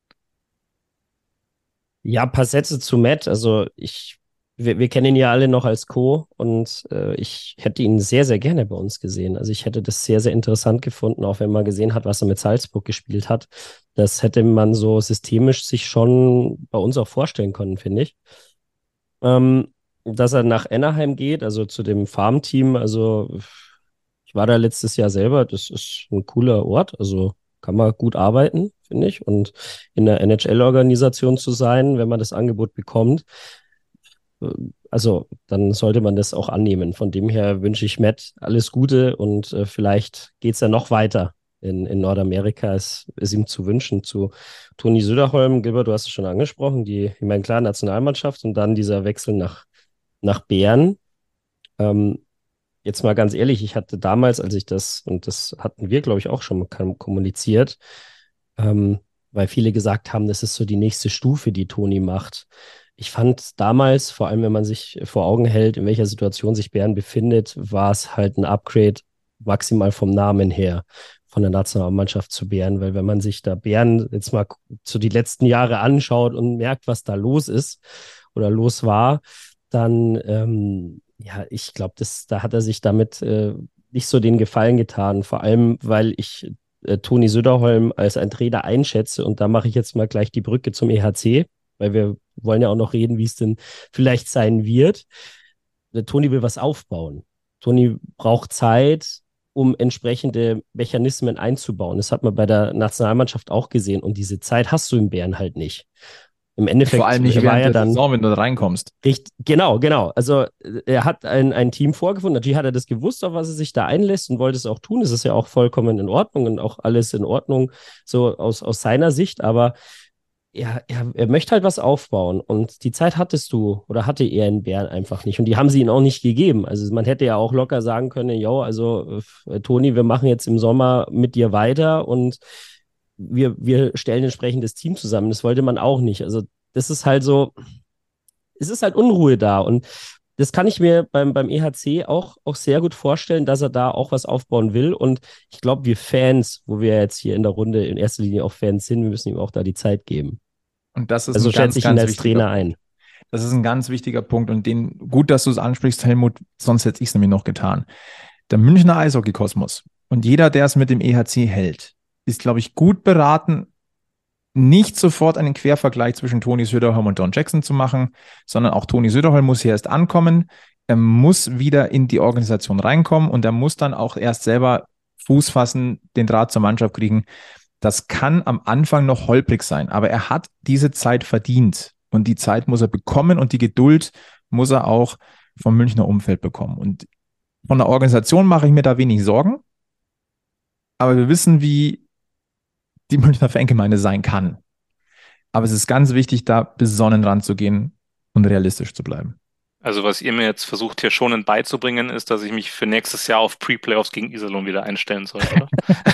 Ja, ein paar Sätze zu Matt. Also ich, wir, wir kennen ihn ja alle noch als Co. und äh, ich hätte ihn sehr, sehr gerne bei uns gesehen. Also ich hätte das sehr, sehr interessant gefunden, auch wenn man gesehen hat, was er mit Salzburg gespielt hat. Das hätte man so systemisch sich schon bei uns auch vorstellen können, finde ich. Ähm, Dass er nach Anaheim geht, also zu dem Farmteam, also ich war da letztes Jahr selber, das ist ein cooler Ort, also kann man gut arbeiten, finde ich. Und in der N H L-Organisation zu sein, wenn man das Angebot bekommt, äh, also dann sollte man das auch annehmen. Von dem her wünsche ich Matt alles Gute und äh, vielleicht geht es ja noch weiter in, in Nordamerika. Es ist ihm zu wünschen. Zu Toni Söderholm, Gilbert, du hast es schon angesprochen, die, ich meine, klar, Nationalmannschaft und dann dieser Wechsel nach, nach Bern. Ähm, Jetzt mal ganz ehrlich, ich hatte damals, als ich das, und das hatten wir, glaube ich, auch schon mal kommuniziert, ähm, weil viele gesagt haben, das ist so die nächste Stufe, die Toni macht. Ich fand damals, vor allem wenn man sich vor Augen hält, in welcher Situation sich Bern befindet, war es halt ein Upgrade maximal vom Namen her von der Nationalmannschaft zu Bern, weil wenn man sich da Bern jetzt mal so die letzten Jahre anschaut und merkt, was da los ist oder los war, dann ähm, ja, ich glaube, das, da hat er sich damit äh, nicht so den Gefallen getan. Vor allem, weil ich äh, Toni Söderholm als ein Trainer einschätze. Und da mache ich jetzt mal gleich die Brücke zum E H C, weil wir wollen ja auch noch reden, wie es denn vielleicht sein wird. Der Toni will was aufbauen. Toni braucht Zeit, um entsprechende Mechanismen einzubauen. Das hat man bei der Nationalmannschaft auch gesehen. Und diese Zeit hast du in Bern halt nicht. Im Vor Endeffekt allem nicht war während er der dann Saison, wenn du da reinkommst. Richtig, genau, genau. Also äh, er hat ein, ein Team vorgefunden. Natürlich hat er das gewusst, auf was er sich da einlässt und wollte es auch tun. Es ist ja auch vollkommen in Ordnung und auch alles in Ordnung, so aus, aus seiner Sicht. Aber er, er, er möchte halt was aufbauen. Und die Zeit hattest du oder hatte er in Bern einfach nicht. Und die haben sie ihm auch nicht gegeben. Also man hätte ja auch locker sagen können, yo, also äh, Toni, wir machen jetzt im Sommer mit dir weiter und wir, wir stellen ein entsprechendes Team zusammen. Das wollte man auch nicht. Also das ist halt so, es ist halt Unruhe da und das kann ich mir beim, beim E H C auch, auch sehr gut vorstellen, dass er da auch was aufbauen will. Und ich glaube, wir Fans, wo wir jetzt hier in der Runde in erster Linie auch Fans sind, wir müssen ihm auch da die Zeit geben. Und das ist Also ein ganz, schätze ich ihn ganz als wichtiger Trainer Punkt. ein. Das ist ein ganz wichtiger Punkt und den, gut, dass du es ansprichst, Helmut, sonst hätte ich es nämlich noch getan. Der Münchner Eishockey-Kosmos und jeder, der es mit dem E H C hält, ist, glaube ich, gut beraten, nicht sofort einen Quervergleich zwischen Toni Söderholm und Don Jackson zu machen, sondern auch Toni Söderholm muss hier erst ankommen. Er muss wieder in die Organisation reinkommen und er muss dann auch erst selber Fuß fassen, den Draht zur Mannschaft kriegen. Das kann am Anfang noch holprig sein, aber er hat diese Zeit verdient und die Zeit muss er bekommen und die Geduld muss er auch vom Münchner Umfeld bekommen. Und von der Organisation mache ich mir da wenig Sorgen, aber wir wissen, wie die Münchner Fangemeinde sein kann. Aber es ist ganz wichtig, da besonnen ranzugehen und realistisch zu bleiben. Also was ihr mir jetzt versucht hier schon beizubringen, ist, dass ich mich für nächstes Jahr auf Pre-Playoffs gegen Iserlohn wieder einstellen soll, oder?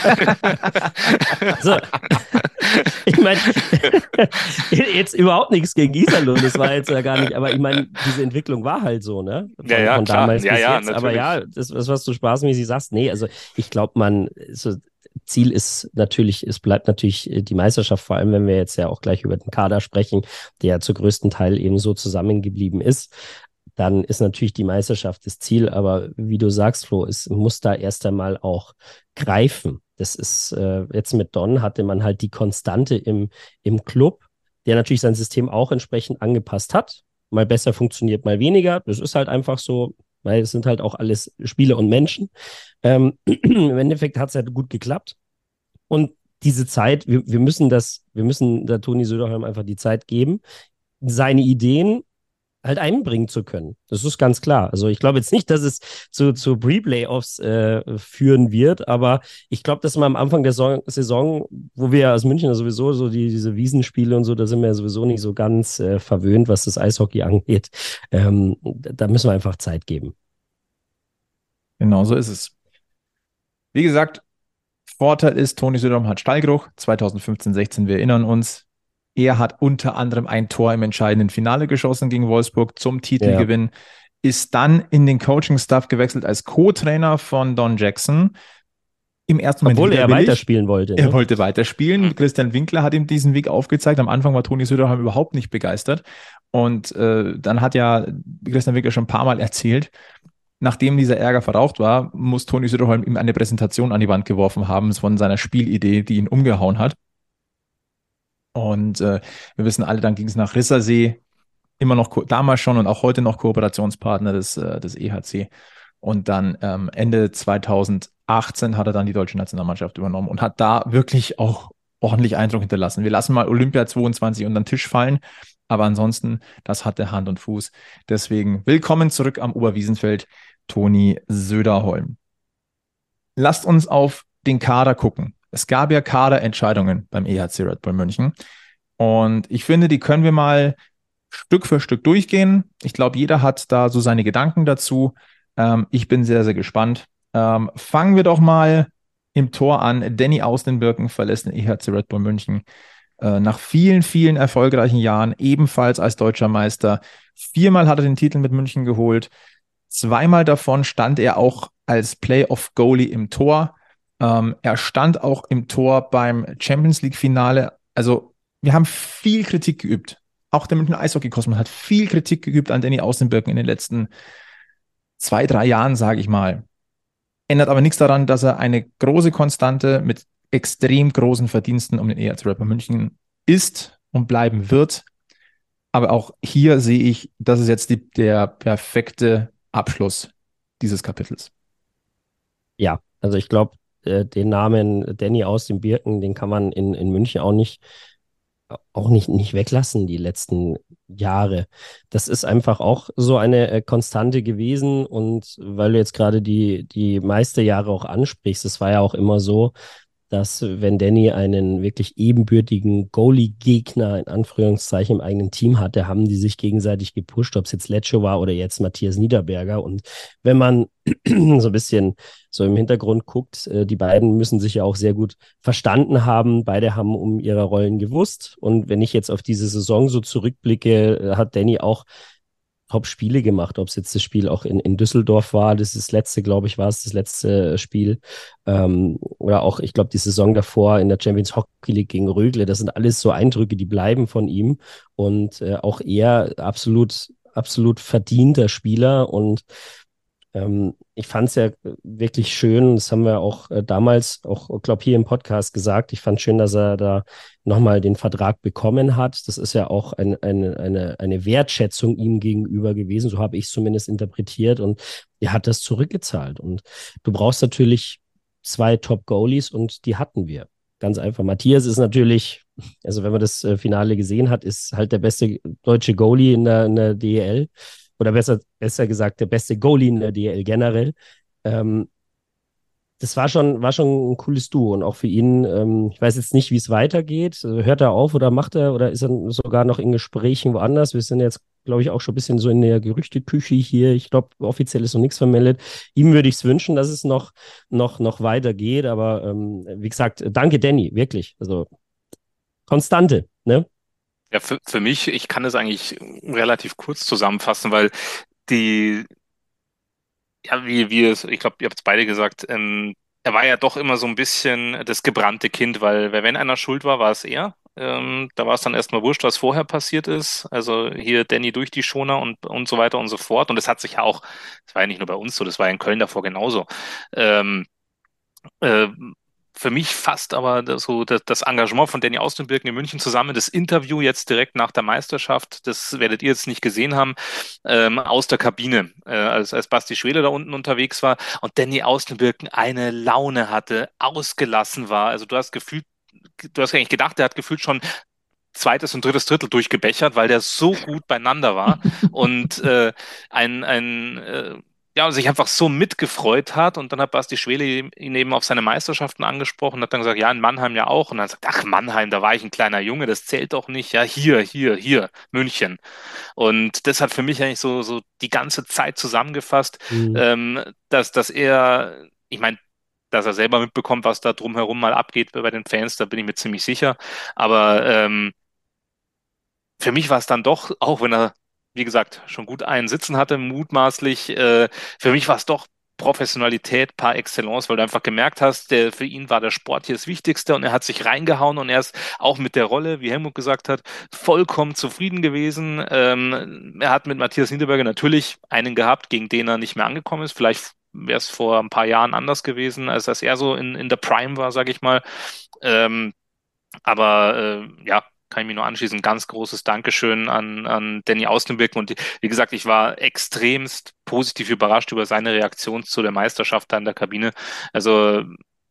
Also, ich meine, jetzt überhaupt nichts gegen Iserlohn, das war jetzt ja gar nicht, aber ich meine, diese Entwicklung war halt so, ne? Von, Ja, ja, von klar. damals Ja, bis ja, jetzt. Aber natürlich. ja, das, das, was du spaßmäßig sagst, nee, also ich glaube, man, so, Ziel ist natürlich, es bleibt natürlich die Meisterschaft, vor allem wenn wir jetzt ja auch gleich über den Kader sprechen, der zu größten Teil eben so zusammengeblieben ist. Dann ist natürlich die Meisterschaft das Ziel, aber wie du sagst, Flo, es muss da erst einmal auch greifen. Das ist äh, jetzt mit Don hatte man halt die Konstante im, im Club, der natürlich sein System auch entsprechend angepasst hat. Mal besser funktioniert, mal weniger. Das ist halt einfach so, weil es sind halt auch alles Spieler und Menschen. Ähm, Im Endeffekt hat es halt gut geklappt. Und diese Zeit, wir, wir müssen das, wir müssen da Toni Söderholm einfach die Zeit geben, seine Ideen halt einbringen zu können. Das ist ganz klar. Also ich glaube jetzt nicht, dass es zu, zu Pre-Playoffs äh, führen wird, aber ich glaube, dass man am Anfang der Saison, Saison, wo wir ja aus München ja sowieso so die, diese Wiesenspiele und so, da sind wir ja sowieso nicht so ganz äh, verwöhnt, was das Eishockey angeht. Ähm, da müssen wir einfach Zeit geben. Genau so ist es. Wie gesagt, Vorteil ist, Toni Söderholm hat Stallgeruch. zwanzig fünfzehn, sechzehn, wir erinnern uns. Er hat unter anderem ein Tor im entscheidenden Finale geschossen gegen Wolfsburg zum Titelgewinn, ja. Ist dann in den Coaching-Staff gewechselt als Co-Trainer von Don Jackson. Im ersten Moment Obwohl er weiterspielen wollte. Ne? Er wollte weiterspielen. Christian Winkler hat ihm diesen Weg aufgezeigt. Am Anfang war Toni Söderholm überhaupt nicht begeistert. Und äh, dann hat ja Christian Winkler schon ein paar Mal erzählt, nachdem dieser Ärger verraucht war, muss Toni Söderholm ihm eine Präsentation an die Wand geworfen haben von seiner Spielidee, die ihn umgehauen hat. Und äh, wir wissen alle, dann ging es nach Rissersee, immer noch damals schon und auch heute noch Kooperationspartner des, äh, des E H C. Und dann ähm, Ende zwanzig achtzehn hat er dann die deutsche Nationalmannschaft übernommen und hat da wirklich auch ordentlich Eindruck hinterlassen. Wir lassen mal Olympia zweiundzwanzig unter den Tisch fallen, aber ansonsten, das hatte Hand und Fuß. Deswegen willkommen zurück am Oberwiesenfeld, Toni Söderholm. Lasst uns auf den Kader gucken. Es gab ja Kaderentscheidungen beim E H C Red Bull München und ich finde, die können wir mal Stück für Stück durchgehen. Ich glaube, jeder hat da so seine Gedanken dazu. Ähm, ich bin sehr, sehr gespannt. Ähm, fangen wir doch mal im Tor an. Danny aus den Birken verlässt den E H C Red Bull München äh, nach vielen, vielen erfolgreichen Jahren, ebenfalls als deutscher Meister. Viermal hat er den Titel mit München geholt. Zweimal davon stand er auch als Playoff-Goalie im Tor. Ähm, er stand auch im Tor beim Champions League-Finale. Also wir haben viel Kritik geübt. Auch der Münchner Eishockey-Kosmos hat viel Kritik geübt an Danny aus den Birken in den letzten zwei, drei Jahren, sage ich mal. Ändert aber nichts daran, dass er eine große Konstante mit extrem großen Verdiensten um den E H C Red Bull München ist und bleiben wird. Aber auch hier sehe ich, das ist jetzt die, der perfekte Abschluss dieses Kapitels. Ja, also ich glaube, äh, den Namen Danny aus den Birken, den kann man in, in München auch nicht auch nicht, nicht weglassen, die letzten Jahre. Das ist einfach auch so eine äh, Konstante gewesen und weil du jetzt gerade die, die Meisterjahre auch ansprichst, es war ja auch immer so, dass wenn Danny einen wirklich ebenbürtigen Goalie-Gegner in Anführungszeichen im eigenen Team hatte, haben die sich gegenseitig gepusht, ob es jetzt Lecce war oder jetzt Matthias Niederberger. Und wenn man so ein bisschen so im Hintergrund guckt, äh, die beiden müssen sich ja auch sehr gut verstanden haben. Beide haben um ihre Rollen gewusst. Und wenn ich jetzt auf diese Saison so zurückblicke, hat Danny auch Top-Spiele gemacht, ob es jetzt das Spiel auch in, in Düsseldorf war, das ist das letzte, glaube ich, war es das letzte Spiel, ähm, oder auch, ich glaube, die Saison davor in der Champions Hockey League gegen Rögle, das sind alles so Eindrücke, die bleiben von ihm und äh, auch er absolut, absolut verdienter Spieler und ähm, ich fand es ja wirklich schön, das haben wir auch äh, damals, auch, glaube hier im Podcast gesagt, ich fand schön, dass er da nochmal den Vertrag bekommen hat. Das ist ja auch ein, eine, eine, eine Wertschätzung ihm gegenüber gewesen, so habe ich es zumindest interpretiert und er hat das zurückgezahlt und du brauchst natürlich zwei Top-Goalies und die hatten wir. Ganz einfach. Matthias ist natürlich, also wenn man das äh, Finale gesehen hat, ist halt der beste deutsche Goalie in der, in der D E L. Oder besser, besser gesagt, der beste Goalie in der D E L generell. Ähm, das war schon, war schon ein cooles Duo und auch für ihn, ähm, ich weiß jetzt nicht, wie es weitergeht. Hört er auf oder macht er oder ist er sogar noch in Gesprächen woanders? Wir sind jetzt, glaube ich, auch schon ein bisschen so in der Gerüchteküche hier. Ich glaube, offiziell ist noch nichts vermeldet. Ihm würde ich es wünschen, dass es noch, noch, noch weitergeht, aber ähm, wie gesagt, danke Danny, wirklich. Also Konstante, ne? Ja, für, für mich, ich kann das eigentlich relativ kurz zusammenfassen, weil die, ja, wie wir es, ich glaube, ihr habt es beide gesagt, ähm, er war ja doch immer so ein bisschen das gebrannte Kind, weil wenn einer schuld war, war es er. Ähm, da war es dann erstmal wurscht, was vorher passiert ist. Also hier Danny durch die Schoner und, und so weiter und so fort. Und das hat sich ja auch, das war ja nicht nur bei uns so, das war ja in Köln davor genauso. Ähm, äh, für mich fast aber das, so das, das Engagement von Danny Austernbirken in München zusammen, das Interview jetzt direkt nach der Meisterschaft, das werdet ihr jetzt nicht gesehen haben, ähm, aus der Kabine, äh, als, als Basti Schwede da unten unterwegs war und Danny Austernbirken eine Laune hatte, ausgelassen war. Also du hast gefühlt, du hast eigentlich gedacht, der hat gefühlt schon zweites und drittes Drittel durchgebechert, weil der so gut beieinander war und äh, ein, ein äh, ja, sich einfach so mitgefreut hat. Und dann hat Basti Schwele ihn eben auf seine Meisterschaften angesprochen und hat dann gesagt, ja, in Mannheim ja auch. Und dann sagt, ach, Mannheim, da war ich ein kleiner Junge, das zählt doch nicht. Ja, hier, hier, hier, München. Und das hat für mich eigentlich so, so die ganze Zeit zusammengefasst, Mhm. ähm, dass, dass er, ich meine, dass er selber mitbekommt, was da drumherum mal abgeht bei den Fans, da bin ich mir ziemlich sicher. Aber ähm, für mich war es dann doch, auch wenn er, wie gesagt, schon gut einen Sitzen hatte, mutmaßlich, äh, für mich war es doch Professionalität par excellence, weil du einfach gemerkt hast, der, für ihn war der Sport hier das Wichtigste und er hat sich reingehauen und er ist auch mit der Rolle, wie Helmut gesagt hat, vollkommen zufrieden gewesen. Ähm, er hat mit Matthias Niederberger natürlich einen gehabt, gegen den er nicht mehr angekommen ist. Vielleicht wäre es vor ein paar Jahren anders gewesen, als dass er so in, in der Prime war, sage ich mal. Ähm, aber äh, ja, kann ich mich nur anschließen. Ganz großes Dankeschön an, an Danny Austernbirken. Und wie gesagt, ich war extremst positiv überrascht über seine Reaktion zu der Meisterschaft da in der Kabine. Also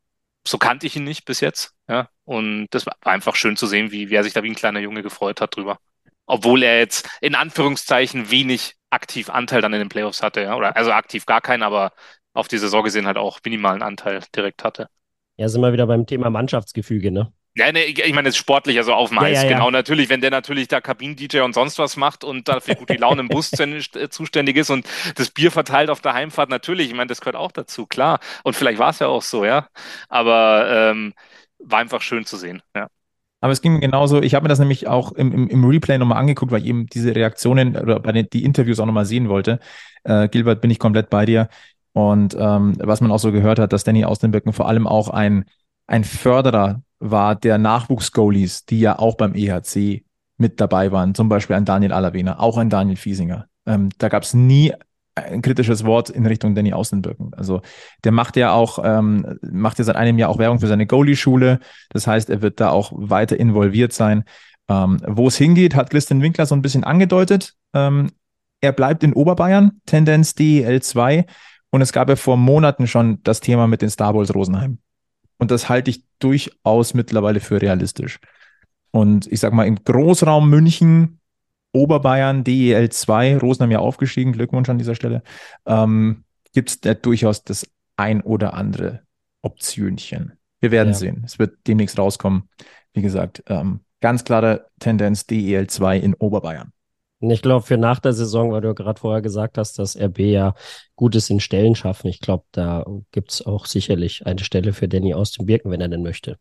so kannte ich ihn nicht bis jetzt. Ja. Und das war einfach schön zu sehen, wie, wie er sich da wie ein kleiner Junge gefreut hat drüber. Obwohl er jetzt in Anführungszeichen wenig aktiv Anteil dann in den Playoffs hatte. Ja. Oder, also aktiv gar keinen, aber auf die Saison gesehen halt auch minimalen Anteil direkt hatte. Ja, sind wir wieder beim Thema Mannschaftsgefüge, ne? Ja, nee, ich ich meine, es ist sportlich, also auf dem Ja, Eis, ja, ja. genau, natürlich, wenn der natürlich da Kabinen-D J und sonst was macht und da für gute Laune im Bus zuständig äh, zuständig ist und das Bier verteilt auf der Heimfahrt, natürlich, ich meine, das gehört auch dazu, klar. Und vielleicht war es ja auch so, ja. Aber ähm, war einfach schön zu sehen, ja. Aber es ging mir genauso. Ich habe mir das nämlich auch im, im, im Replay nochmal angeguckt, weil ich eben diese Reaktionen oder bei den die Interviews auch nochmal sehen wollte. Äh, Gilbert, bin ich komplett bei dir. Und ähm, was man auch so gehört hat, dass Danny Austernbirken vor allem auch ein, ein Förderer war der Nachwuchs-Goalies, die ja auch beim E H C mit dabei waren. Zum Beispiel ein Daniel Alavena, auch ein Daniel Fiesinger. Ähm, da gab es nie ein kritisches Wort in Richtung Danny Austernbirken. Also der macht ja auch, ähm, macht ja seit einem Jahr auch Werbung für seine Goalie-Schule. Das heißt, er wird da auch weiter involviert sein. Ähm, wo es hingeht, hat Christian Winkler so ein bisschen angedeutet. Ähm, er bleibt in Oberbayern, Tendenz D E L zwei. Und es gab ja vor Monaten schon das Thema mit den Star Wars Rosenheim. Und das halte ich durchaus mittlerweile für realistisch. Und ich sag mal, im Großraum München, Oberbayern, D E L zwei, Rosenheim ja aufgestiegen, Glückwunsch an dieser Stelle, ähm, gibt es da durchaus das ein oder andere Optionchen. Wir werden Ja. sehen. Es wird demnächst rauskommen. Wie gesagt, ähm, ganz klare Tendenz D E L zwei in Oberbayern. Und ich glaube, für nach der Saison, weil du ja gerade vorher gesagt hast, dass R B ja gut ist in Stellen schaffen. Ich glaube, da gibt es auch sicherlich eine Stelle für Danny Austernbirken, wenn er denn möchte.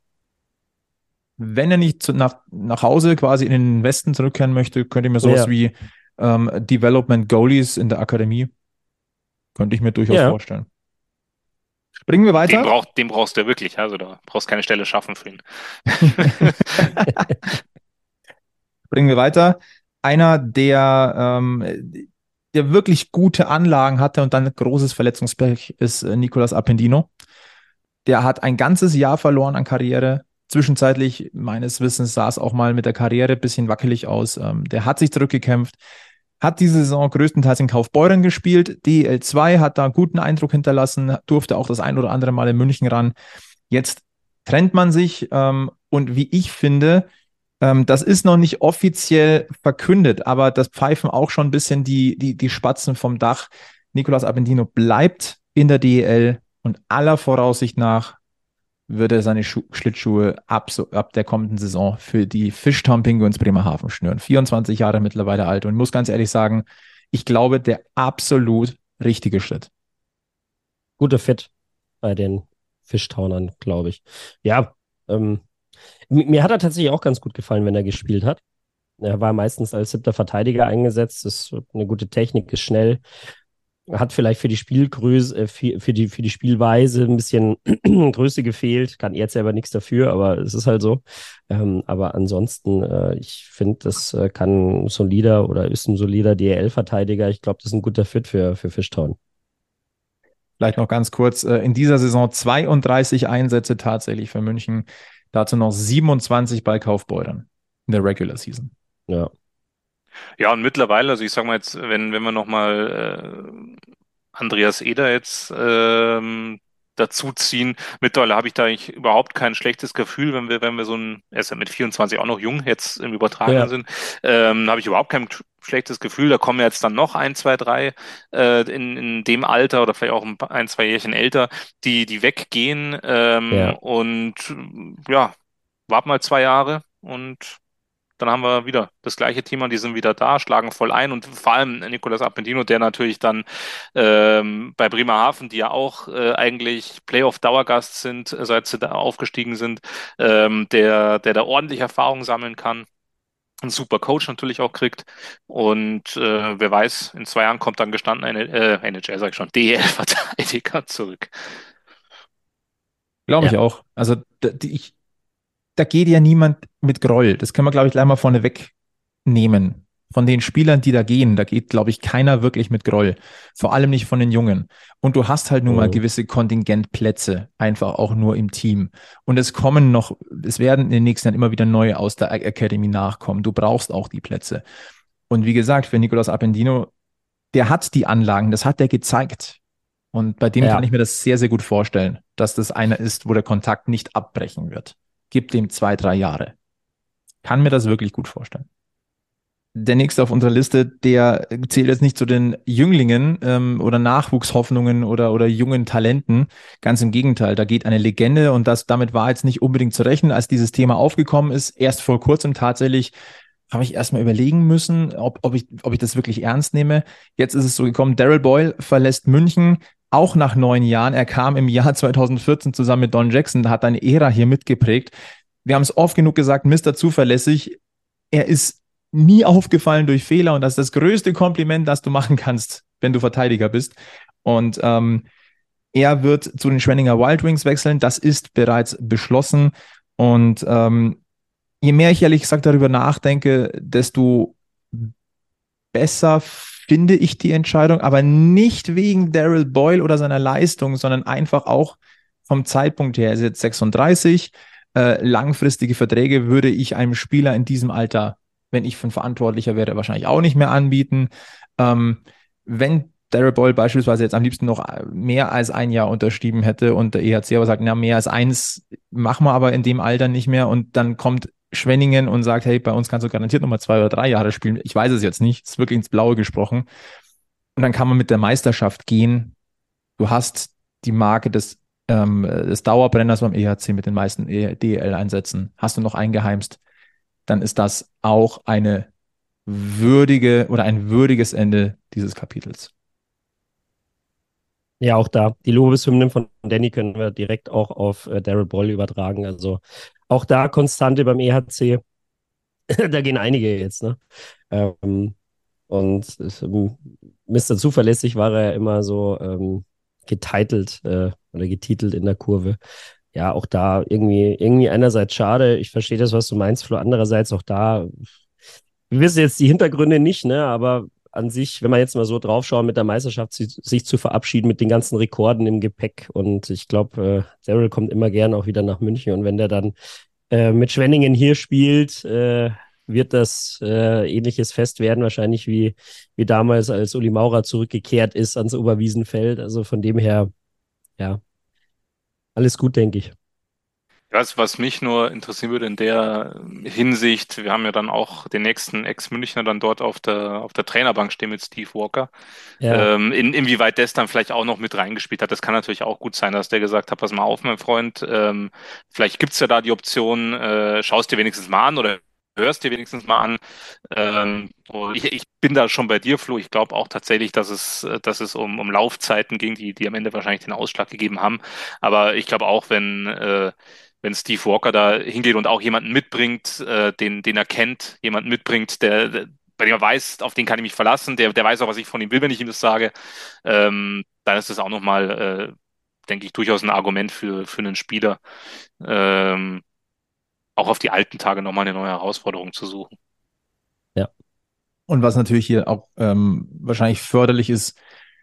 Wenn er nicht zu, nach, nach Hause quasi in den Westen zurückkehren möchte, könnte ich mir sowas Ja. wie ähm, Development Goalies in der Akademie, könnte ich mir durchaus Ja. vorstellen. Springen wir Den, weiter. braucht, den brauchst du ja wirklich, also da brauchst keine Stelle schaffen für ihn. Springen wir weiter. Einer, der, ähm, der wirklich gute Anlagen hatte und dann großes Verletzungspech, ist äh, Nicolas Appendino. Der hat ein ganzes Jahr verloren an Karriere. Zwischenzeitlich, meines Wissens, sah es auch mal mit der Karriere ein bisschen wackelig aus. Ähm, der hat sich zurückgekämpft, hat diese Saison größtenteils in Kaufbeuren gespielt. D E L zwei hat da einen guten Eindruck hinterlassen, durfte auch das ein oder andere Mal in München ran. Jetzt trennt man sich ähm, und wie ich finde, ähm, das ist noch nicht offiziell verkündet, aber das pfeifen auch schon ein bisschen die, die, die Spatzen vom Dach. Nicolas Appendino bleibt in der D E L und aller Voraussicht nach würde er seine Schu- Schlittschuhe ab, so, ab der kommenden Saison für die Fishtown Penguins Bremerhaven schnüren. vierundzwanzig Jahre mittlerweile alt und ich muss ganz ehrlich sagen, ich glaube, der absolut richtige Schritt. Guter Fit bei den Fishtownern, glaube ich. Ja, ähm, m- mir hat er tatsächlich auch ganz gut gefallen, wenn er gespielt hat. Er war meistens als siebter Verteidiger eingesetzt, ist eine gute Technik, ist schnell, hat vielleicht für die Spielgröße, äh, für, für die, für die Spielweise ein bisschen Größe gefehlt, kann er jetzt selber nichts dafür, aber es ist halt so. Ähm, aber ansonsten, äh, ich finde, das äh, kann ein solider oder ist ein solider D E L-Verteidiger. Ich glaube, das ist ein guter Fit für, für Fishtown. Vielleicht noch ganz kurz, äh, in dieser Saison zweiunddreißig Einsätze tatsächlich für München, dazu noch siebenundzwanzig bei Kaufbeutern in der Regular Season. Ja. Ja, und mittlerweile, also ich sag mal jetzt, wenn, wenn wir nochmal äh, Andreas Eder jetzt ähm, dazu ziehen, mittlerweile habe ich da eigentlich überhaupt kein schlechtes Gefühl, wenn wir, wenn wir so ein, er ist ja mit vierundzwanzig auch noch jung, jetzt im übertragenen Ja. Sinn, ähm, habe ich überhaupt kein schlechtes Gefühl. Da kommen jetzt dann noch ein, zwei, drei äh, in, in dem Alter oder vielleicht auch ein, paar- ein zwei Jährchen älter, die, die weggehen ähm, Ja. und ja, warten mal zwei Jahre und dann haben wir wieder das gleiche Thema, die sind wieder da, schlagen voll ein und vor allem Nicolas Appendino, der natürlich dann ähm, bei Bremerhaven, die ja auch äh, eigentlich Playoff-Dauergast sind, äh, seit sie da aufgestiegen sind, ähm, der, der da ordentlich Erfahrung sammeln kann, einen super Coach natürlich auch kriegt und äh, wer weiß, in zwei Jahren kommt dann gestandener äh, N H L, sag ich schon, D L-Verteidiger zurück. Glaube Ja. ich auch. Also da, die, ich, da geht ja niemand mit Groll. Das können wir, glaube ich, gleich mal vorne wegnehmen. Von den Spielern, die da gehen, da geht, glaube ich, keiner wirklich mit Groll. Vor allem nicht von den Jungen. Und du hast halt nun mal Mhm. gewisse Kontingentplätze, einfach auch nur im Team. Und es kommen noch, es werden in den nächsten Jahren immer wieder neue aus der Academy nachkommen. Du brauchst auch die Plätze. Und wie gesagt, für Nicolas Appendino, der hat die Anlagen, das hat er gezeigt. Und bei dem kann Ja. ich mir das sehr, sehr gut vorstellen, dass das einer ist, wo der Kontakt nicht abbrechen wird. Gib dem zwei, drei Jahre. Kann mir das wirklich gut vorstellen. Der nächste auf unserer Liste, der zählt jetzt nicht zu den Jünglingen ähm, oder Nachwuchshoffnungen oder, oder jungen Talenten. Ganz im Gegenteil, da geht eine Legende und das, damit war jetzt nicht unbedingt zu rechnen, als dieses Thema aufgekommen ist. Erst vor kurzem tatsächlich habe ich erstmal überlegen müssen, ob, ob, ich, ob ich das wirklich ernst nehme. Jetzt ist es so gekommen, Darryl Boyle verlässt München, auch nach neun Jahren. Er kam im Jahr zweitausendvierzehn zusammen mit Don Jackson, hat eine Ära hier mitgeprägt. Wir haben es oft genug gesagt, Mister Zuverlässig. Er ist nie aufgefallen durch Fehler und das ist das größte Kompliment, das du machen kannst, wenn du Verteidiger bist. Und ähm, er wird zu den Schwenninger Wild Wings wechseln. Das ist bereits beschlossen. Und ähm, je mehr ich ehrlich gesagt darüber nachdenke, desto besser finde ich die Entscheidung, aber nicht wegen Darryl Boyle oder seiner Leistung, sondern einfach auch vom Zeitpunkt her. Er ist jetzt sechsunddreißig. Äh, langfristige Verträge würde ich einem Spieler in diesem Alter, wenn ich von Verantwortlicher wäre, wahrscheinlich auch nicht mehr anbieten. Ähm, wenn Darryl Boyle beispielsweise jetzt am liebsten noch mehr als ein Jahr unterschrieben hätte und der E H C aber sagt, na, mehr als eins machen wir aber in dem Alter nicht mehr und dann kommt Schwenningen und sagt, hey, bei uns kannst du garantiert nochmal zwei oder drei Jahre spielen. Ich weiß es jetzt nicht, es ist wirklich ins Blaue gesprochen. Und dann kann man mit der Meisterschaft gehen. Du hast die Marke des, ähm, des Dauerbrenners beim E H C mit den meisten D E L-Einsätzen. Hast du noch eingeheimst, dann ist das auch eine würdige oder ein würdiges Ende dieses Kapitels. Ja, auch da. Die Lobeshymnen von Danny können wir direkt auch auf äh, Darryl Boyle übertragen. Also auch da Konstante beim E H C. Da gehen einige jetzt, ne? Ähm, und ähm, Mister Zuverlässig war er ja immer so ähm, getitelt äh, oder getitelt in der Kurve. Ja, auch da irgendwie, irgendwie einerseits schade. Ich verstehe das, was du meinst, Flo. Andererseits auch da, wir wissen jetzt die Hintergründe nicht, ne? Aber an sich, wenn man jetzt mal so draufschaut, mit der Meisterschaft sich, sich zu verabschieden mit den ganzen Rekorden im Gepäck. Und ich glaube, äh, Darryl kommt immer gern auch wieder nach München. Und wenn der dann äh, mit Schwenningen hier spielt, äh, wird das äh, ähnliches Fest werden, wahrscheinlich wie, wie damals, als Uli Maurer zurückgekehrt ist ans Oberwiesenfeld. Also von dem her, ja, alles gut, denke ich. Das, was mich nur interessieren würde in der Hinsicht, wir haben ja dann auch den nächsten Ex-Münchner dann dort auf der, auf der Trainerbank stehen mit Steve Walker. Ja, Ähm, in, inwieweit das dann vielleicht auch noch mit reingespielt hat. Das kann natürlich auch gut sein, dass der gesagt hat, pass mal auf, mein Freund, ähm, vielleicht gibt's ja da die Option, äh, schaust dir wenigstens mal an oder hörst dir wenigstens mal an. Ähm, und ich, ich bin da schon bei dir, Flo. Ich glaube auch tatsächlich, dass es, äh, dass es um, um Laufzeiten ging, die, die am Ende wahrscheinlich den Ausschlag gegeben haben. Aber ich glaube auch, wenn, äh, wenn Steve Walker da hingeht und auch jemanden mitbringt, äh, den, den er kennt, jemanden mitbringt, der, der bei dem er weiß, auf den kann ich mich verlassen, der, der weiß auch, was ich von ihm will, wenn ich ihm das sage, ähm, dann ist das auch nochmal, äh, denke ich, durchaus ein Argument für, für einen Spieler, ähm, auch auf die alten Tage nochmal eine neue Herausforderung zu suchen. ja, Und was natürlich hier auch ähm, wahrscheinlich förderlich ist,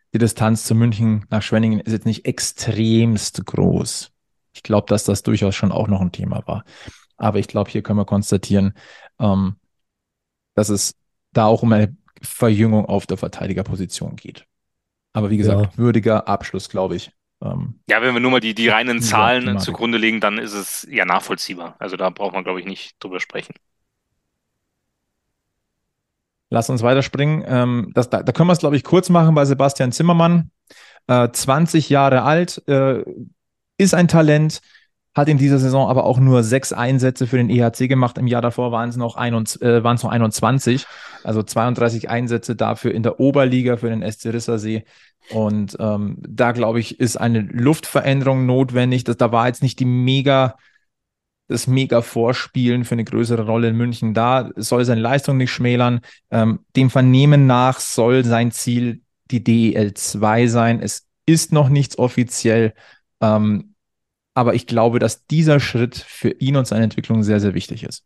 die Distanz zu München nach Schwenningen ist jetzt nicht extremst groß. Ich glaube, dass das durchaus schon auch noch ein Thema war. Aber ich glaube, hier können wir konstatieren, ähm, dass es da auch um eine Verjüngung auf der Verteidigerposition geht. Aber wie gesagt, ja. würdiger Abschluss, glaube ich. Ähm, ja, wenn wir nur mal die, die reinen Zahlen Thematik. zugrunde legen, dann ist es ja nachvollziehbar. Also da braucht man, glaube ich, nicht drüber sprechen. Lass uns weiterspringen. Ähm, das, da, da können wir es, glaube ich, kurz machen bei Sebastian Zimmermann. Äh, zwanzig Jahre alt, äh, ist ein Talent, hat in dieser Saison aber auch nur sechs Einsätze für den E H C gemacht. Im Jahr davor waren es noch, äh, waren es noch einundzwanzig, also zweiunddreißig Einsätze dafür in der Oberliga für den S C Rissersee. Und ähm, da, glaube ich, ist eine Luftveränderung notwendig. Das, da war jetzt nicht die mega, das mega Vorspielen für eine größere Rolle in München da. Es soll seine Leistung nicht schmälern. Ähm, dem Vernehmen nach soll sein Ziel die D E L zwei sein. Es ist noch nichts offiziell. Ähm, aber ich glaube, dass dieser Schritt für ihn und seine Entwicklung sehr, sehr wichtig ist.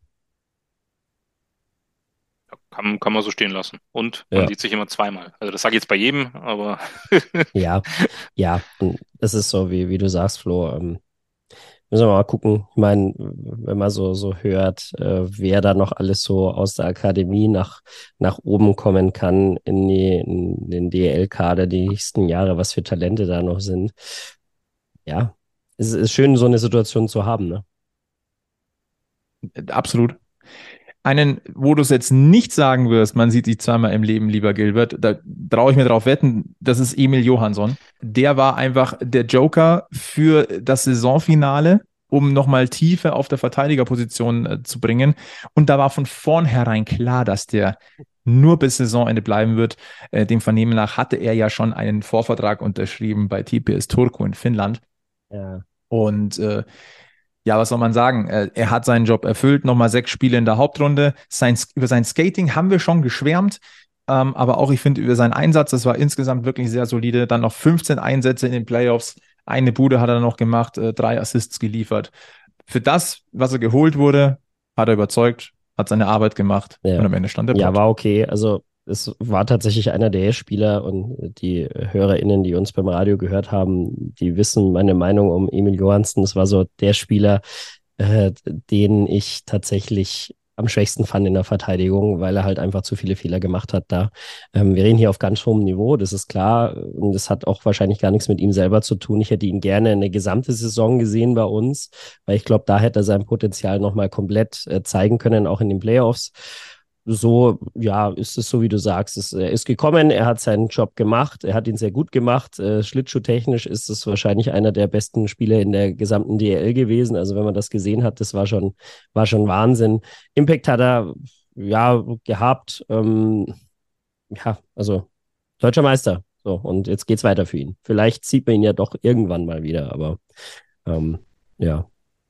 Kann, kann man so stehen lassen. Und man ja. sieht sich immer zweimal. Also das sage ich jetzt bei jedem, aber ja, ja, es ist so, wie, wie du sagst, Flo. Ähm, müssen wir mal gucken. Ich meine, wenn man so, so hört, äh, wer da noch alles so aus der Akademie nach, nach oben kommen kann in, die, in den D E L-Kader die nächsten Jahre, was für Talente da noch sind. Ja, es ist schön, so eine Situation zu haben, ne? Absolut. Einen, wo du es jetzt nicht sagen wirst, man sieht dich zweimal im Leben, lieber Gilbert, da traue ich mir drauf wetten, das ist Emil Johansson. Der war einfach der Joker für das Saisonfinale, um nochmal Tiefe auf der Verteidigerposition äh, zu bringen. Und da war von vornherein klar, dass der nur bis Saisonende bleiben wird. Äh, dem Vernehmen nach hatte er ja schon einen Vorvertrag unterschrieben bei T P S Turku in Finnland. Ja. Und äh, ja, was soll man sagen? Er hat seinen Job erfüllt, nochmal sechs Spiele in der Hauptrunde. Sein, über sein Skating haben wir schon geschwärmt, ähm, aber auch, ich finde, über seinen Einsatz, das war insgesamt wirklich sehr solide. Dann noch fünfzehn Einsätze in den Playoffs, eine Bude hat er noch gemacht, äh, drei Assists geliefert. Für das, was er geholt wurde, hat er überzeugt, hat seine Arbeit gemacht ja. und am Ende stand er Ja, war okay. Also es war tatsächlich einer der Spieler und die HörerInnen, die uns beim Radio gehört haben, die wissen meine Meinung um Emil Johansson. Das war so der Spieler, äh, den ich tatsächlich am schwächsten fand in der Verteidigung, weil er halt einfach zu viele Fehler gemacht hat da. Ähm, wir reden hier auf ganz hohem Niveau, das ist klar. Und das hat auch wahrscheinlich gar nichts mit ihm selber zu tun. Ich hätte ihn gerne eine gesamte Saison gesehen bei uns, weil ich glaube, da hätte er sein Potenzial nochmal komplett äh, zeigen können, auch in den Playoffs. So, ja, ist es so, wie du sagst. Es, er ist gekommen, er hat seinen Job gemacht, er hat ihn sehr gut gemacht. Äh, Schlittschuhtechnisch ist es wahrscheinlich einer der besten Spieler in der gesamten D E L gewesen. Also wenn man das gesehen hat, das war schon, war schon Wahnsinn. Impact hat er, ja, gehabt. Ähm, ja, also deutscher Meister. So, und jetzt geht's weiter für ihn. Vielleicht sieht man ihn ja doch irgendwann mal wieder, aber ähm, ja.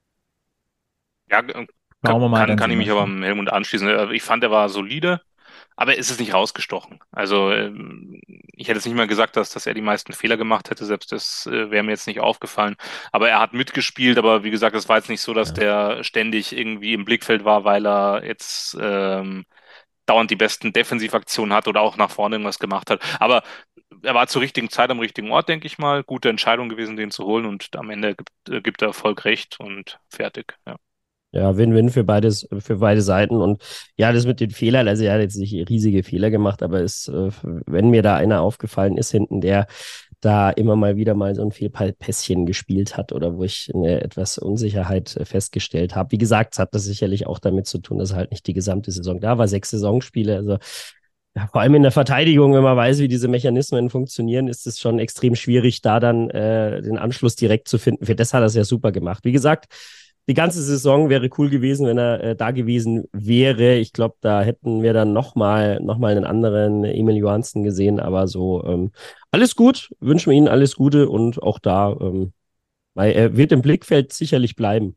Ja, Kann, kann, kann ich mich aber am Helmut anschließen. Ich fand, er war solide, aber ist es nicht rausgestochen. Also ich hätte jetzt nicht mal gesagt, dass, dass er die meisten Fehler gemacht hätte, selbst das wäre mir jetzt nicht aufgefallen. Aber er hat mitgespielt, aber wie gesagt, es war jetzt nicht so, dass ja. der ständig irgendwie im Blickfeld war, weil er jetzt ähm, dauernd die besten Defensivaktionen hat oder auch nach vorne irgendwas gemacht hat. Aber er war zur richtigen Zeit am richtigen Ort, denke ich mal. Gute Entscheidung gewesen, den zu holen und am Ende gibt, gibt der Erfolg recht und fertig, ja. Ja, Win-Win für beides, für beide Seiten. Und ja, das mit den Fehlern, also er hat jetzt nicht riesige Fehler gemacht, aber es, wenn mir da einer aufgefallen ist hinten, der da immer mal wieder mal so ein Fehlpässchen gespielt hat oder wo ich eine etwas Unsicherheit festgestellt habe. Wie gesagt, es hat das sicherlich auch damit zu tun, dass er halt nicht die gesamte Saison da war, sechs Saisonspiele, also ja, vor allem in der Verteidigung, wenn man weiß, wie diese Mechanismen funktionieren, ist es schon extrem schwierig, da dann äh, den Anschluss direkt zu finden. Für das hat er es ja super gemacht. Wie gesagt, die ganze Saison wäre cool gewesen, wenn er äh, da gewesen wäre. Ich glaube, da hätten wir dann nochmal noch mal einen anderen Emil Johansson gesehen. Aber so, ähm, alles gut. Wünschen wir Ihnen alles Gute. Und auch da, ähm, weil er wird im Blickfeld sicherlich bleiben.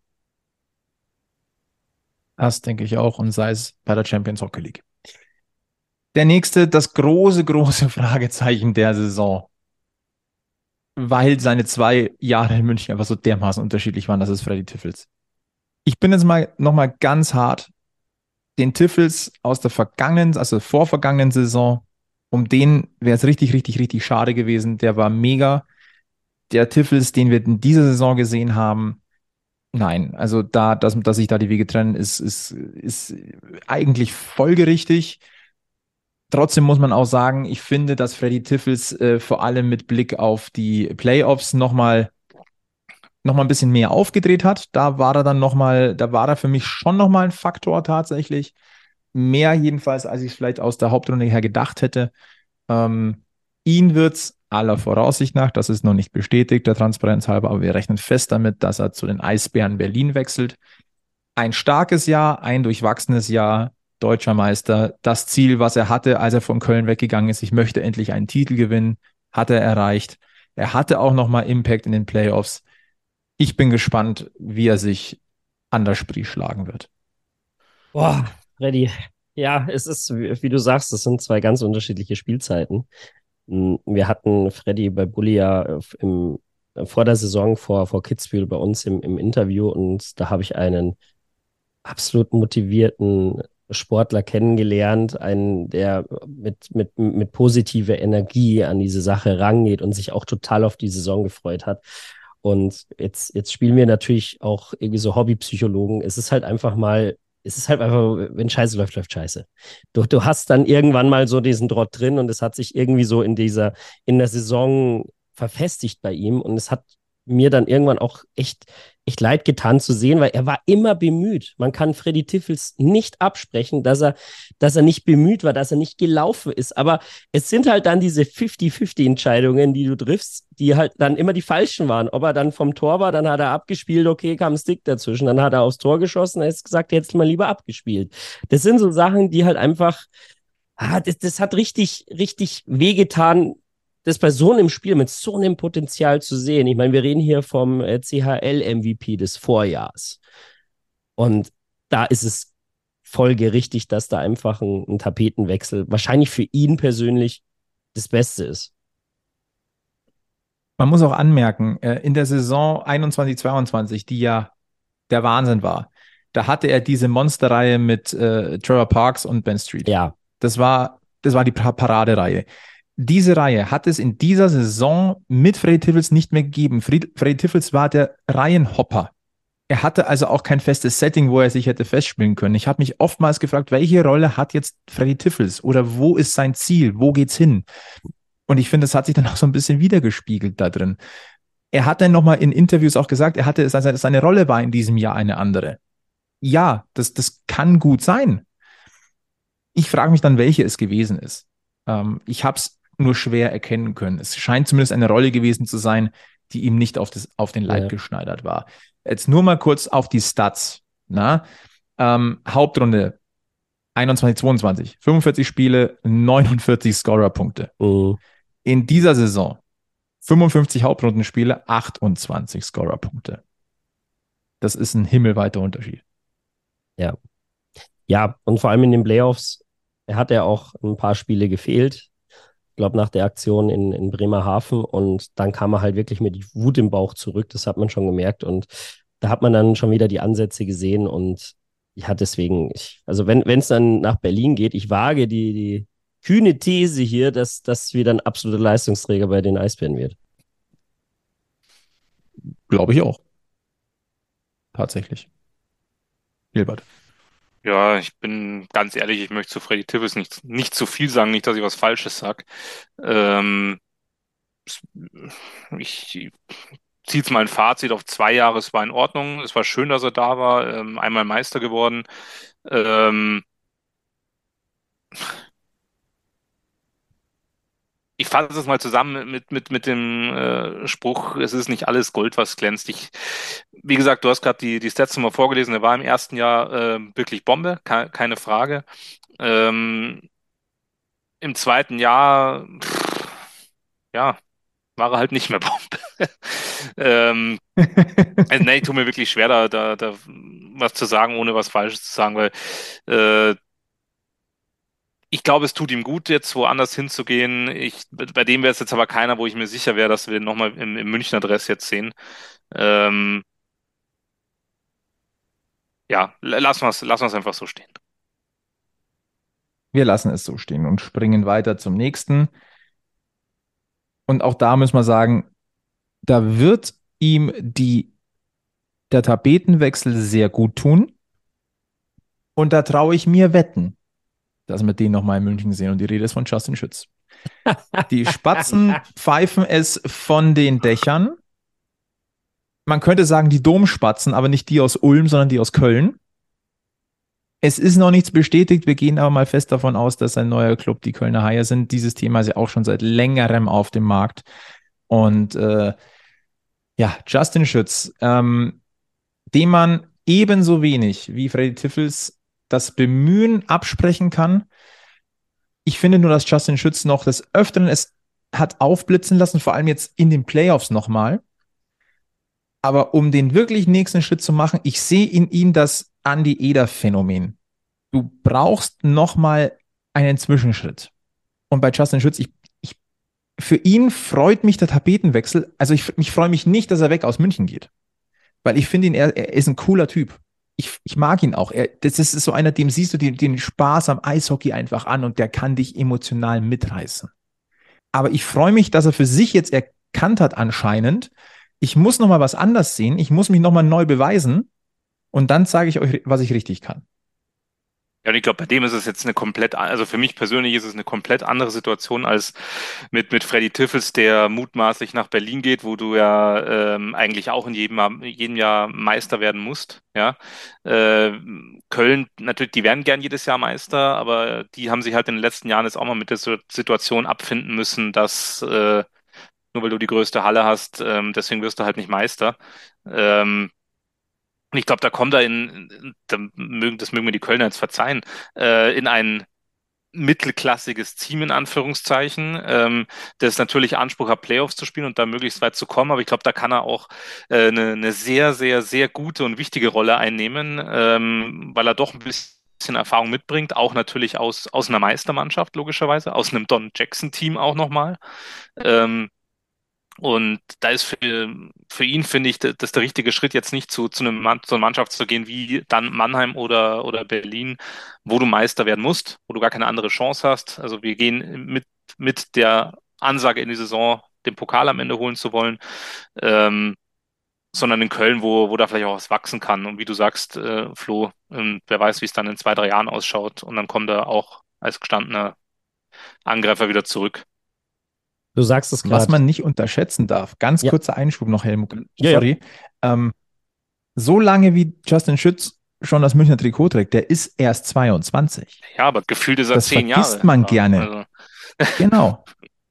Das denke ich auch. Und sei es bei der Champions Hockey League. Der nächste, das große, große Fragezeichen der Saison. Weil seine zwei Jahre in München einfach so dermaßen unterschiedlich waren, das ist Freddy Tiffels. Ich bin jetzt mal nochmal ganz hart. Den Tiffels aus der vergangenen, also vorvergangenen Saison Um den wäre es richtig, richtig, richtig schade gewesen. Der war mega. Der Tiffels, den wir in dieser Saison gesehen haben, nein. Also da, dass, dass sich da die Wege trennen, ist, ist, ist eigentlich folgerichtig. Trotzdem muss man auch sagen, ich finde, dass Freddy Tiffels äh, vor allem mit Blick auf die Playoffs nochmal noch mal ein bisschen mehr aufgedreht hat. Da war er dann nochmal, da war er für mich schon nochmal ein Faktor tatsächlich. Mehr jedenfalls, als ich es vielleicht aus der Hauptrunde her gedacht hätte. Ähm, ihn wird es aller Voraussicht nach, das ist noch nicht bestätigt, der Transparenz halber, aber wir rechnen fest damit, dass er zu den Eisbären Berlin wechselt. Ein starkes Jahr, ein durchwachsenes Jahr, deutscher Meister. Das Ziel, was er hatte, als er von Köln weggegangen ist, ich möchte endlich einen Titel gewinnen, hat er erreicht. Er hatte auch nochmal Impact in den Playoffs. Ich bin gespannt, wie er sich an der Spree schlagen wird. Boah, Freddy. Ja, es ist, wie, wie du sagst, es sind zwei ganz unterschiedliche Spielzeiten. Mm, Wir hatten Freddy bei Bulli ja äh, im, äh, vor der Saison vor, vor Kitzbühel bei uns im, im Interview und da habe ich einen absolut motivierten Sportler kennengelernt, einen, der mit, mit, mit positiver Energie an diese Sache rangeht und sich auch total auf die Saison gefreut hat. Und jetzt, jetzt spielen wir natürlich auch irgendwie so Hobbypsychologen. Es ist halt einfach mal, es ist halt einfach, wenn Scheiße läuft, läuft Scheiße. Du, du hast dann irgendwann mal so diesen Drott drin und es hat sich irgendwie so in dieser, in der Saison verfestigt bei ihm und es hat mir dann irgendwann auch echt, echt leid getan zu sehen, weil er war immer bemüht. Man kann Freddy Tiffels nicht absprechen, dass er, dass er nicht bemüht war, dass er nicht gelaufen ist. Aber es sind halt dann diese fünfzig fünfzig Entscheidungen, die du triffst, die halt dann immer die falschen waren. Ob er dann vom Tor war, dann hat er abgespielt, okay, kam ein Stick dazwischen, dann hat er aufs Tor geschossen, er ist gesagt, jetzt mal lieber abgespielt. Das sind so Sachen, die halt einfach, ah, das, das hat richtig, richtig wehgetan, das bei so einem Spiel mit so einem Potenzial zu sehen. Ich meine, wir reden hier vom äh, C H L-M V P des Vorjahrs. Und da ist es folgerichtig, dass da einfach ein, ein Tapetenwechsel wahrscheinlich für ihn persönlich das Beste ist. Man muss auch anmerken, äh, in der Saison einundzwanzig zweiundzwanzig, die ja der Wahnsinn war, da hatte er diese Monsterreihe mit äh, Trevor Parks und Ben Street. Ja. Das war, das war die Paradereihe. Diese Reihe hat es in dieser Saison mit Freddy Tiffels nicht mehr gegeben. Freddy Tiffels war der Reihenhopper. Er hatte also auch kein festes Setting, wo er sich hätte festspielen können. Ich habe mich oftmals gefragt, welche Rolle hat jetzt Freddy Tiffels oder wo ist sein Ziel? Wo geht's hin? Und ich finde, es hat sich dann auch so ein bisschen wiedergespiegelt da drin. Er hat dann nochmal in Interviews auch gesagt, er hatte seine, seine Rolle war in diesem Jahr eine andere. Ja, das, das kann gut sein. Ich frage mich dann, welche es gewesen ist. Ähm, ich habe es nur schwer erkennen können. Es scheint zumindest eine Rolle gewesen zu sein, die ihm nicht auf, das, auf den Leib ja. geschneidert war. Jetzt nur mal kurz auf die Stats. Na? Ähm, Hauptrunde einundzwanzig zweiundzwanzig, fünfundvierzig Spiele, neunundvierzig Scorerpunkte. Oh. In dieser Saison fünfundfünfzig Hauptrundenspiele, achtundzwanzig Scorerpunkte. Das ist ein himmelweiter Unterschied. Ja. Ja, und vor allem in den Playoffs hat er auch ein paar Spiele gefehlt. Ich glaube, nach der Aktion in, in Bremerhaven. Und dann kam er halt wirklich mit Wut im Bauch zurück. Das hat man schon gemerkt. Und da hat man dann schon wieder die Ansätze gesehen. Und ja, deswegen, ich, also wenn es dann nach Berlin geht, ich wage die, die kühne These hier, dass das wieder ein absoluter Leistungsträger bei den Eisbären wird. Glaube ich auch. Tatsächlich. Gilbert. Ja, ich bin ganz ehrlich, ich möchte zu Freddy Tiffels nicht, nicht zu viel sagen, nicht, dass ich was Falsches sage. Ähm, ich ziehe jetzt mal ein Fazit auf zwei Jahre, es war in Ordnung, es war schön, dass er da war, ähm, einmal Meister geworden. Ähm, ich fasse es mal zusammen mit, mit, mit dem äh, Spruch, es ist nicht alles Gold, was glänzt. Ich, wie gesagt, du hast gerade die, die Stats nochmal vorgelesen, er war im ersten Jahr äh, wirklich Bombe, ke keine Frage. Ähm, Im zweiten Jahr, pff, ja, war er halt nicht mehr Bombe. ähm, also, nee, tut mir wirklich schwer, da, da, da was zu sagen, ohne was Falsches zu sagen, weil äh, ich glaube, es tut ihm gut, jetzt woanders hinzugehen. Ich, bei dem wäre es jetzt aber keiner, wo ich mir sicher wäre, dass wir den nochmal im, im Münchner Dress jetzt sehen. Ähm, ja, lassen wir es lassen wir's einfach so stehen. Wir lassen es so stehen und springen weiter zum nächsten. Und auch da müssen wir sagen, da wird ihm die, der Tapetenwechsel sehr gut tun. Und da traue ich mir wetten, dass wir den nochmal in München sehen. Und die Rede ist von Justin Schütz. Die Spatzen pfeifen es von den Dächern. Man könnte sagen, die Domspatzen, aber nicht die aus Ulm, sondern die aus Köln. Es ist noch nichts bestätigt. Wir gehen aber mal fest davon aus, dass ein neuer Club die Kölner Haie sind. Dieses Thema ist ja auch schon seit längerem auf dem Markt. Und äh, ja, Justin Schütz, ähm, dem man ebenso wenig wie Freddy Tiffels das Bemühen absprechen kann. Ich finde nur, dass Justin Schütz noch des Öfteren es hat aufblitzen lassen, vor allem jetzt in den Playoffs nochmal. Aber um den wirklich nächsten Schritt zu machen, ich sehe in ihm das Andi Eder-Phänomen. Du brauchst nochmal einen Zwischenschritt. Und bei Justin Schütz, ich, ich, für ihn freut mich der Tapetenwechsel. Also ich, ich freue mich nicht, dass er weg aus München geht. Weil ich finde ihn, er, er ist ein cooler Typ. Ich, ich mag ihn auch. Er, das ist so einer, dem siehst du den, den Spaß am Eishockey einfach an und der kann dich emotional mitreißen. Aber ich freue mich, dass er für sich jetzt erkannt hat anscheinend, ich muss nochmal was anders sehen, ich muss mich nochmal neu beweisen und dann zeige ich euch, was ich richtig kann. Ja, und ich glaube, bei dem ist es jetzt eine komplett, also für mich persönlich ist es eine komplett andere Situation als mit, mit Freddy Tiffels, der mutmaßlich nach Berlin geht, wo du ja ähm, eigentlich auch in jedem, jedem Jahr Meister werden musst. Ja, äh, Köln, natürlich, die werden gern jedes Jahr Meister, aber die haben sich halt in den letzten Jahren jetzt auch mal mit der Situation abfinden müssen, dass äh, nur weil du die größte Halle hast, ähm, deswegen wirst du halt nicht Meister. Ähm, und ich glaube, da kommt er in, in da mögen, das mögen mir die Kölner jetzt verzeihen, äh, in ein mittelklassiges Team in Anführungszeichen, ähm, das natürlich Anspruch hat, Playoffs zu spielen und da möglichst weit zu kommen. Aber ich glaube, da kann er auch äh, eine, eine sehr, sehr, sehr gute und wichtige Rolle einnehmen, ähm, weil er doch ein bisschen Erfahrung mitbringt, auch natürlich aus, aus einer Meistermannschaft, logischerweise, aus einem Don Jackson-Team auch nochmal. Ähm, Und da ist für, für ihn, finde ich, das der richtige Schritt, jetzt nicht zu, zu, einem Mann, zu einer Mannschaft zu gehen wie dann Mannheim oder, oder Berlin, wo du Meister werden musst, wo du gar keine andere Chance hast. Also wir gehen mit, mit der Ansage in die Saison, den Pokal am Ende holen zu wollen, ähm, sondern in Köln, wo, wo da vielleicht auch was wachsen kann. Und wie du sagst, äh, Flo, ähm, wer weiß, wie es dann in zwei, drei Jahren ausschaut. Und dann kommt er auch als gestandener Angreifer wieder zurück. Du sagst es Was gerade. man nicht unterschätzen darf, ganz Ja. kurzer Einschub noch, Helmut, Ja, ja. sorry. Ähm, so lange wie Justin Schütz schon das Münchner Trikot trägt, der ist erst zweiundzwanzig. Ja, aber gefühlt ist er Das zehn Jahre. vergisst man Ja, gerne. also. Genau.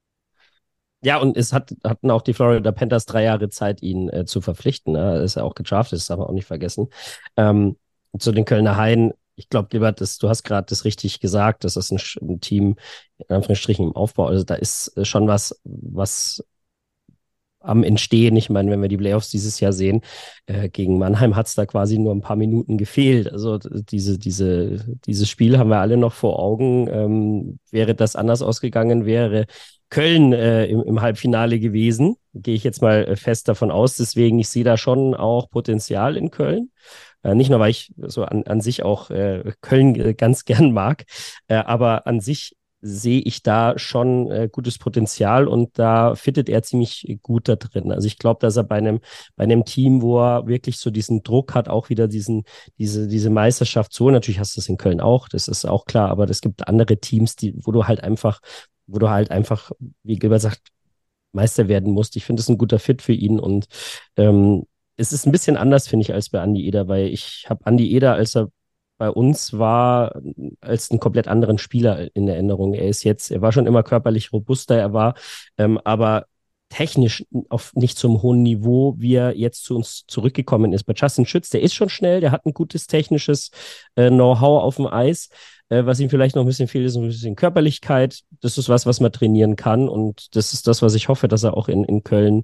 Ja, und es hat, hatten auch die Florida Panthers drei Jahre Zeit, ihn äh, zu verpflichten. Ne? Er ist ja auch gedraftet, das darf man auch nicht vergessen. Ähm, zu den Kölner Haien, ich glaube, Libert, das, du hast gerade das richtig gesagt, das ist ein, ein Team, in Anführungsstrichen, im Aufbau. Also da ist schon was, was am Entstehen. Ich meine, wenn wir die Playoffs dieses Jahr sehen, äh, gegen Mannheim hat es da quasi nur ein paar Minuten gefehlt. Also diese, diese, dieses Spiel haben wir alle noch vor Augen. Ähm, wäre das anders ausgegangen, wäre Köln äh, im, im Halbfinale gewesen. Gehe ich jetzt mal fest davon aus. Deswegen, ich sehe da schon auch Potenzial in Köln. Äh, nicht nur, weil ich so an, an sich auch äh, Köln äh, ganz gern mag, äh, aber an sich sehe ich da schon äh, gutes Potenzial und da fittet er ziemlich gut da drin. Also ich glaube, dass er bei einem, bei einem Team, wo er wirklich so diesen Druck hat, auch wieder diesen, diese, diese Meisterschaft so, natürlich hast du es in Köln auch, das ist auch klar, aber es gibt andere Teams, die, wo du halt einfach, wo du halt einfach, wie Gilbert sagt, Meister werden musst. Ich finde es ein guter Fit für ihn und ähm, es ist ein bisschen anders, finde ich, als bei Andi Eder, weil ich habe Andi Eder, als er bei uns war, als einen komplett anderen Spieler in Erinnerung. Er ist jetzt, er war schon immer körperlich robuster, er war ähm, aber technisch auf nicht zum hohen Niveau, wie er jetzt zu uns zurückgekommen ist. Bei Justin Schütz, der ist schon schnell, der hat ein gutes technisches äh, Know-how auf dem Eis. Äh, was ihm vielleicht noch ein bisschen fehlt, ist ein bisschen Körperlichkeit. Das ist was, was man trainieren kann und das ist das, was ich hoffe, dass er auch in, in Köln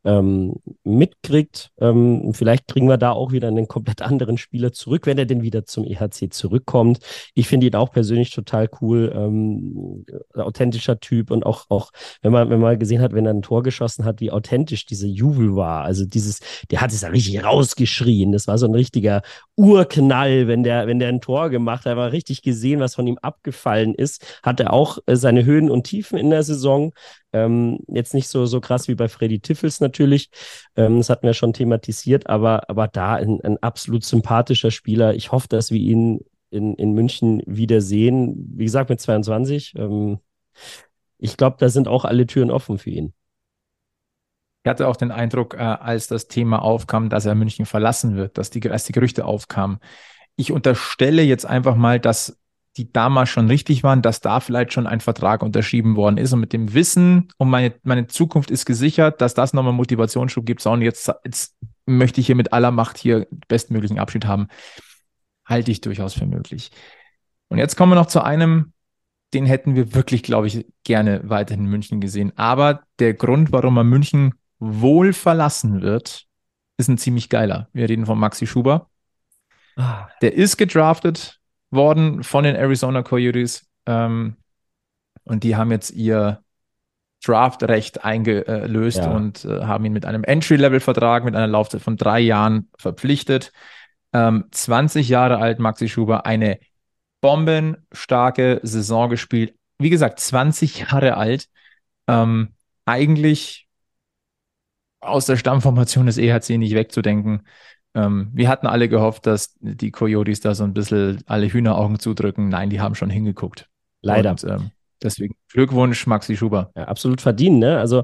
ähm, mitkriegt. Ähm, vielleicht kriegen wir da auch wieder einen komplett anderen Spieler zurück, wenn er denn wieder zum E H C zurückkommt. Ich finde ihn auch persönlich total cool, ähm, authentischer Typ und auch, auch wenn man, wenn man gesehen hat, wenn er ein Tor geschossen hat, wie authentisch diese Jubel war. Also dieses, der hat es ja richtig rausgeschrien. Das war so ein richtiger Urknall, wenn der, wenn der ein Tor gemacht hat. Er war richtig gesehen, was von ihm abgefallen ist. Hatte auch äh, seine Höhen und Tiefen in der Saison. Ähm, jetzt nicht so, so krass wie bei Freddy Tiffels natürlich. Ähm, das hatten wir schon thematisiert, aber, aber da ein, ein absolut sympathischer Spieler. Ich hoffe, dass wir ihn in, in München wiedersehen. Wie gesagt, mit zweiundzwanzig. Ähm, ich glaube, da sind auch alle Türen offen für ihn. Ich hatte auch den Eindruck, äh, als das Thema aufkam, dass er München verlassen wird, dass die, als die Gerüchte aufkamen. Ich unterstelle jetzt einfach mal, dass die damals schon richtig waren, dass da vielleicht schon ein Vertrag unterschrieben worden ist und mit dem Wissen um meine, meine Zukunft ist gesichert, dass das nochmal Motivationsschub gibt, so und jetzt, jetzt möchte ich hier mit aller Macht hier bestmöglichen Abschied haben, halte ich durchaus für möglich. Und jetzt kommen wir noch zu einem, den hätten wir wirklich, glaube ich, gerne weiterhin in München gesehen. Aber der Grund, warum er München wohl verlassen wird, ist ein ziemlich geiler. Wir reden von Maxi Schuber. Ah. Der ist gedraftet worden von den Arizona Coyotes ähm, und die haben jetzt ihr Draftrecht eingelöst Ja. und äh, haben ihn mit einem Entry-Level-Vertrag mit einer Laufzeit von drei Jahren verpflichtet. Ähm, zwanzig Jahre alt, Maxi Schuber, eine bombenstarke Saison gespielt. Wie gesagt, zwanzig Jahre alt. Ähm, eigentlich aus der Stammformation des E H C nicht wegzudenken. Ähm, wir hatten alle gehofft, dass die Coyotes da so ein bisschen alle Hühneraugen zudrücken. Nein, die haben schon hingeguckt. Leider. Und ähm, deswegen Glückwunsch, Maxi Schuber. Ja, absolut verdient, ne? Also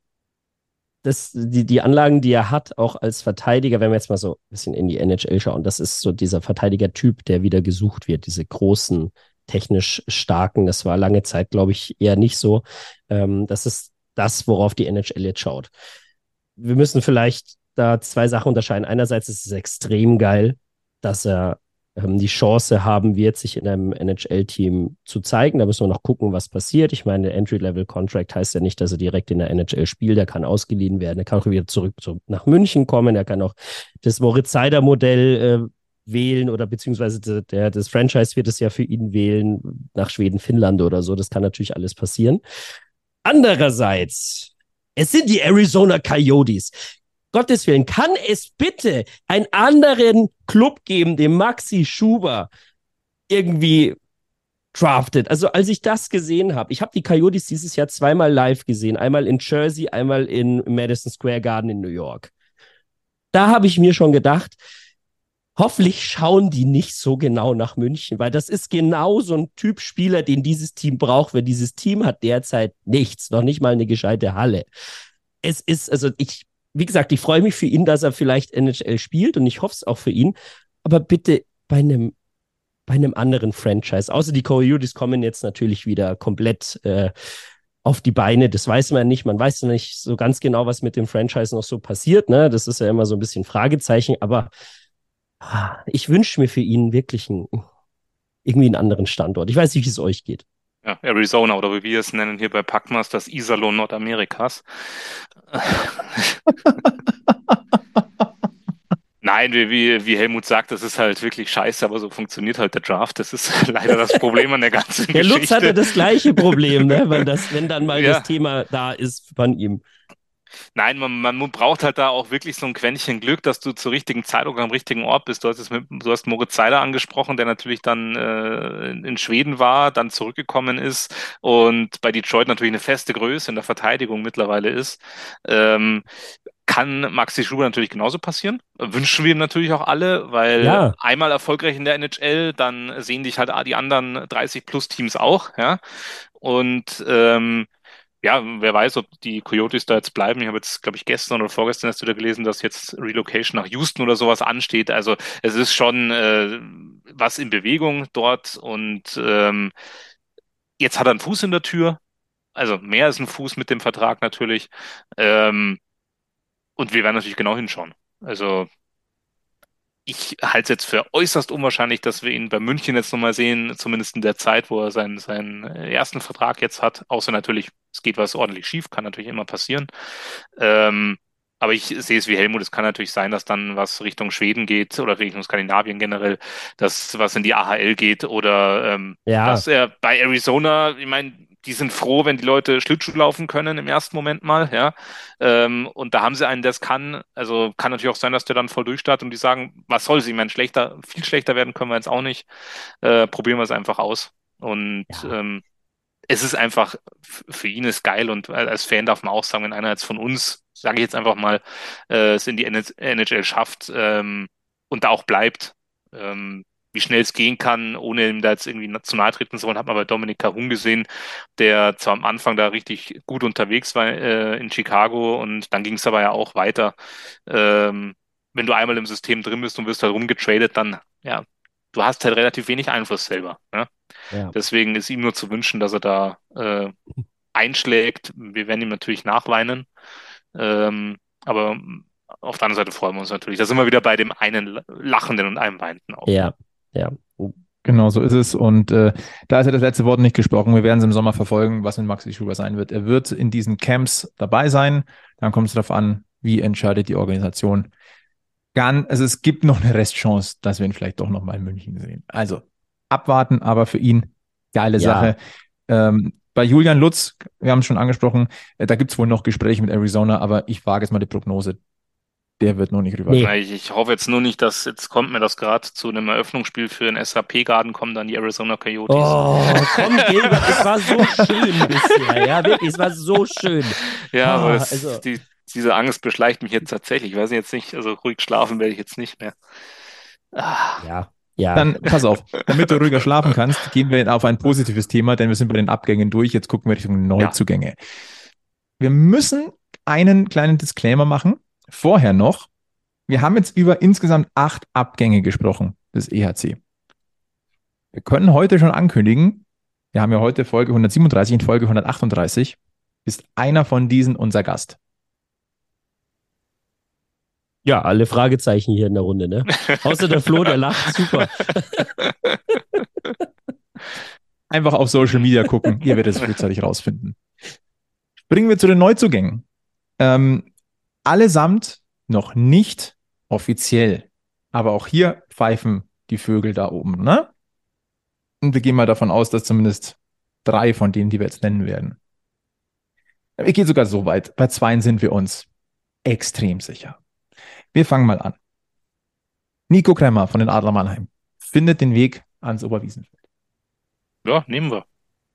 das, die, die Anlagen, die er hat, auch als Verteidiger, wenn wir jetzt mal so ein bisschen in die N H L schauen, das ist so dieser Verteidiger-Typ, der wieder gesucht wird, diese großen, technisch starken. Das war lange Zeit, glaube ich, eher nicht so. Ähm, das ist das, worauf die N H L jetzt schaut. Wir müssen vielleicht da zwei Sachen unterscheiden. Einerseits ist es extrem geil, dass er ähm, die Chance haben wird, sich in einem N H L-Team zu zeigen. Da müssen wir noch gucken, was passiert. Ich meine, der Entry-Level-Contract heißt ja nicht, dass er direkt in der N H L spielt. Er kann ausgeliehen werden. Er kann auch wieder zurück zu, nach München kommen. Er kann auch das Moritz Seider-Modell äh, wählen oder beziehungsweise der, das Franchise wird es ja für ihn wählen, nach Schweden, Finnland oder so. Das kann natürlich alles passieren. Andererseits, es sind die Arizona Coyotes. Gottes Willen, kann es bitte einen anderen Club geben, den Maxi Schuber irgendwie draftet? Also als ich das gesehen habe, ich habe die Coyotes dieses Jahr zweimal live gesehen, einmal in Jersey, einmal in Madison Square Garden in New York. Da habe ich mir schon gedacht, hoffentlich schauen die nicht so genau nach München, weil das ist genau so ein Typ Spieler, den dieses Team braucht, weil dieses Team hat derzeit nichts, noch nicht mal eine gescheite Halle. Es ist, also ich Wie gesagt, ich freue mich für ihn, dass er vielleicht N H L spielt und ich hoffe es auch für ihn. Aber bitte bei einem, bei einem anderen Franchise. Außer die Coyotes kommen jetzt natürlich wieder komplett äh, auf die Beine. Das weiß man nicht. Man weiß nicht so ganz genau, was mit dem Franchise noch so passiert. Ne? Das ist ja immer so ein bisschen Fragezeichen. Aber ich wünsche mir für ihn wirklich einen, irgendwie einen anderen Standort. Ich weiß nicht, wie es euch geht. Ja, Arizona oder wie wir es nennen hier bei Packmas, das Iserlohn Nordamerikas. Nein, wie, wie, wie Helmut sagt, das ist halt wirklich scheiße, aber so funktioniert halt der Draft. Das ist leider das Problem an der ganzen der Geschichte. Lutz hatte das gleiche Problem, ne? Weil das, wenn dann mal ja. das Thema da ist von ihm. Nein, man, man braucht halt da auch wirklich so ein Quäntchen Glück, dass du zur richtigen Zeit oder am richtigen Ort bist. Du hast, es mit, du hast Moritz Seider angesprochen, der natürlich dann äh, in Schweden war, dann zurückgekommen ist und bei Detroit natürlich eine feste Größe in der Verteidigung mittlerweile ist. Ähm, kann Maxi Schuber natürlich genauso passieren. Wünschen wir ihm natürlich auch alle, weil Ja. einmal erfolgreich in der N H L, dann sehen dich halt die anderen dreißig plus Teams auch, ja. Und ähm, ja, wer weiß, ob die Coyotes da jetzt bleiben. Ich habe jetzt, glaube ich, gestern oder vorgestern hast du da gelesen, dass jetzt Relocation nach Houston oder sowas ansteht. Also es ist schon äh, was in Bewegung dort und ähm, jetzt hat er einen Fuß in der Tür. Also mehr als ein Fuß mit dem Vertrag natürlich. Ähm, und wir werden natürlich genau hinschauen. Also ich halte es jetzt für äußerst unwahrscheinlich, dass wir ihn bei München jetzt nochmal sehen, zumindest in der Zeit, wo er seinen, seinen ersten Vertrag jetzt hat. Außer natürlich, es geht was ordentlich schief, kann natürlich immer passieren. Ähm, Aber ich sehe es wie Helmut, es kann natürlich sein, dass dann was Richtung Schweden geht oder Richtung Skandinavien generell, dass was in die A H L geht oder ähm, Ja, dass er bei Arizona, ich meine, die sind froh, wenn die Leute Schlittschuh laufen können im ersten Moment mal, ja. Ähm, und da haben sie einen, der es kann. Also kann natürlich auch sein, dass der dann voll durchstartet und die sagen, was soll sie? Ich meine, schlechter, viel schlechter werden können wir jetzt auch nicht. Äh, probieren wir es einfach aus. Und ja, ähm, es ist einfach, f- für ihn ist geil und als Fan darf man auch sagen, wenn einer jetzt von uns, sage ich jetzt einfach mal, äh, es in die N H L schafft ähm, und da auch bleibt, ähm, wie schnell es gehen kann, ohne ihm da jetzt irgendwie zu nahe treten zu wollen, hat man bei Dominik Kahun gesehen, der zwar am Anfang da richtig gut unterwegs war äh, in Chicago und dann ging es aber ja auch weiter. Ähm, wenn du einmal im System drin bist und wirst halt rumgetradet, dann, ja, du hast halt relativ wenig Einfluss selber. Ne? ja. Deswegen ist ihm nur zu wünschen, dass er da äh, einschlägt. Wir werden ihm natürlich nachweinen. Ähm, aber auf der anderen Seite freuen wir uns natürlich. Da sind wir wieder bei dem einen Lachenden und einem Weinenden auch. Ja, ja. Genau so ist es. Und äh, da ist ja das letzte Wort nicht gesprochen. Wir werden es im Sommer verfolgen, was mit Maxi Schuber sein wird. Er wird in diesen Camps dabei sein. Dann kommt es darauf an, wie entscheidet die Organisation. Gan, also es gibt noch eine Restchance, dass wir ihn vielleicht doch noch mal in München sehen. Also abwarten, aber für ihn geile Ja. Sache. Ähm, bei Julian Lutz, wir haben es schon angesprochen, äh, da gibt es wohl noch Gespräche mit Arizona, aber ich wage jetzt mal die Prognose, der wird noch nicht rüber. Nee. Ich, ich hoffe jetzt nur nicht, dass jetzt kommt mir das gerade zu einem Eröffnungsspiel für den S A P-Garden, kommen dann die Arizona Coyotes. Oh, komm, Gilbert, es war so schön bisher, ja, wirklich, es war so schön. Ja, aber Ah, es, also- die, diese Angst beschleicht mich jetzt tatsächlich. Ich weiß jetzt nicht, also ruhig schlafen werde ich jetzt nicht mehr. Ah, Ja, ja. Dann pass auf, damit du ruhiger schlafen kannst, gehen wir auf ein positives Thema, denn wir sind bei den Abgängen durch. Jetzt gucken wir Richtung Neuzugänge. Wir müssen einen kleinen Disclaimer machen. Vorher noch, wir haben jetzt über insgesamt acht Abgänge gesprochen des E H C. Wir können heute schon ankündigen, wir haben ja heute Folge hundertsiebenunddreißig, in Folge hundertachtunddreißig ist einer von diesen unser Gast. Ja, alle Fragezeichen hier in der Runde, ne? Außer der Flo, der lacht, super. Einfach auf Social Media gucken, ihr werdet es frühzeitig rausfinden. Springen wir zu den Neuzugängen. Ähm, allesamt noch nicht offiziell, aber auch hier pfeifen die Vögel da oben, ne? Und wir gehen mal davon aus, dass zumindest drei von denen, die wir jetzt nennen werden. Ich gehe sogar so weit. Bei zweien sind wir uns extrem sicher. Wir fangen mal an. Nico Kremmer von den Adler Mannheim findet den Weg ans Oberwiesenfeld. ja, nehmen wir.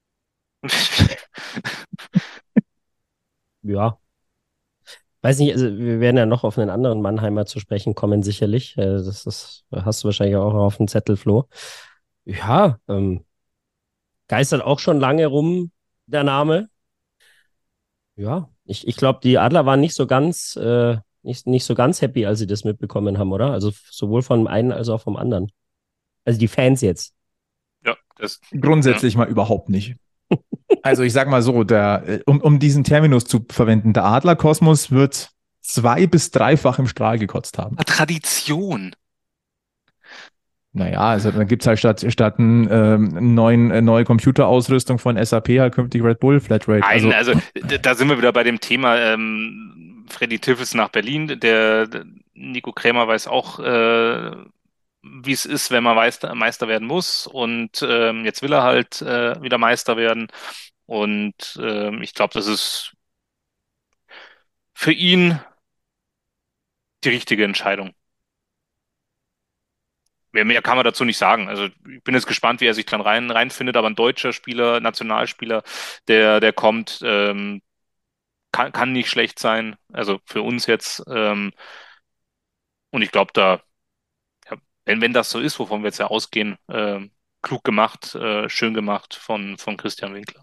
Ja. Weiß nicht, also wir werden ja noch auf einen anderen Mannheimer zu sprechen kommen, sicherlich. Äh, Das ist, hast du wahrscheinlich auch auf dem Zettel, Flo. Ja, ähm, geistert auch schon lange rum, der Name. Ja, ich, ich glaube, die Adler waren nicht so ganz, äh, nicht, nicht so ganz happy, als sie das mitbekommen haben, oder? Also sowohl vom einen als auch vom anderen. Also die Fans jetzt. Ja, das, Grundsätzlich mal überhaupt nicht. Also ich sag mal so, der, um, um diesen Terminus zu verwenden, der Adlerkosmos wird zwei- bis dreifach im Strahl gekotzt haben. ja. Tradition. Naja, also dann gibt's halt statt, statt einen, ähm, neuen, äh, neue Computerausrüstung von S A P halt künftig Red Bull Flatrate. Nein, Also, also, d- da sind wir wieder bei dem Thema ähm, Freddy Tiffels nach Berlin. Der, der Nico Krämer weiß auch, äh, wie es ist, wenn man Meister, Meister werden muss. Und ähm, jetzt will er halt äh, wieder Meister werden. Und ähm, ich glaube, das ist für ihn die richtige Entscheidung. Mehr, mehr kann man dazu nicht sagen. Also ich bin jetzt gespannt, wie er sich dann rein reinfindet, aber ein deutscher Spieler, Nationalspieler, der, der kommt, ähm, kann, kann nicht schlecht sein. Also für uns jetzt. Ähm, und ich glaube, da, ja, wenn, wenn das so ist, wovon wir jetzt ja ausgehen, ähm, klug gemacht, äh, schön gemacht von, von Christian Winkler.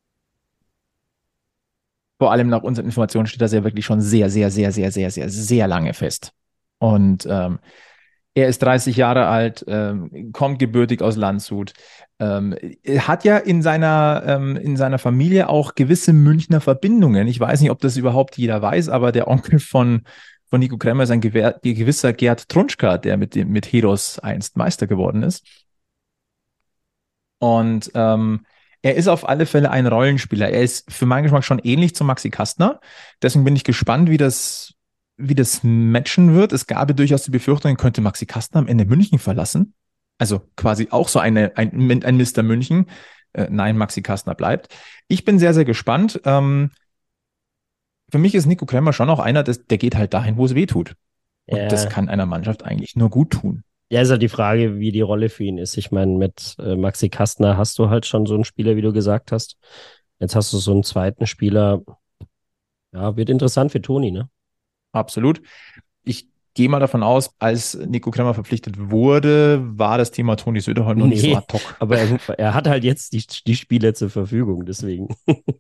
vor allem nach unseren Informationen steht das ja wirklich schon sehr, sehr, sehr, sehr, sehr, sehr, sehr lange fest. Und ähm, er ist dreißig Jahre alt, ähm, kommt gebürtig aus Landshut, ähm, hat ja in seiner, ähm, in seiner Familie auch gewisse Münchner Verbindungen. Ich weiß nicht, ob das überhaupt jeder weiß, aber der Onkel von, von Nico Kremmer ist ein gewer- gewisser Gerd Trunschka, der mit, dem, mit Heros einst Meister geworden ist. Und ähm, er ist auf alle Fälle ein Rollenspieler. Er ist für meinen Geschmack schon ähnlich zu Maxi Kastner. Deswegen bin ich gespannt, wie das wie das matchen wird. Es gab ja durchaus die Befürchtung, könnte Maxi Kastner am Ende München verlassen. Also quasi auch so eine, ein, ein Mister München. Äh, nein, Maxi Kastner bleibt. Ich bin sehr, sehr gespannt. Ähm, für mich ist Nico Kremmer schon auch einer, des, der geht halt dahin, wo es weh tut. Und Ja. das kann einer Mannschaft eigentlich nur gut tun. Ja, ist halt die Frage, wie die Rolle für ihn ist. Ich meine, mit äh, Maxi Kastner hast du halt schon so einen Spieler, wie du gesagt hast. Jetzt hast du so einen zweiten Spieler. Ja, wird interessant für Toni, ne? Absolut. Ich gehe mal davon aus, als Nico Kremmer verpflichtet wurde, war das Thema Toni Söderholm noch nicht so Nee, ad hoc. aber er, er hat halt jetzt die, die Spieler zur Verfügung, deswegen.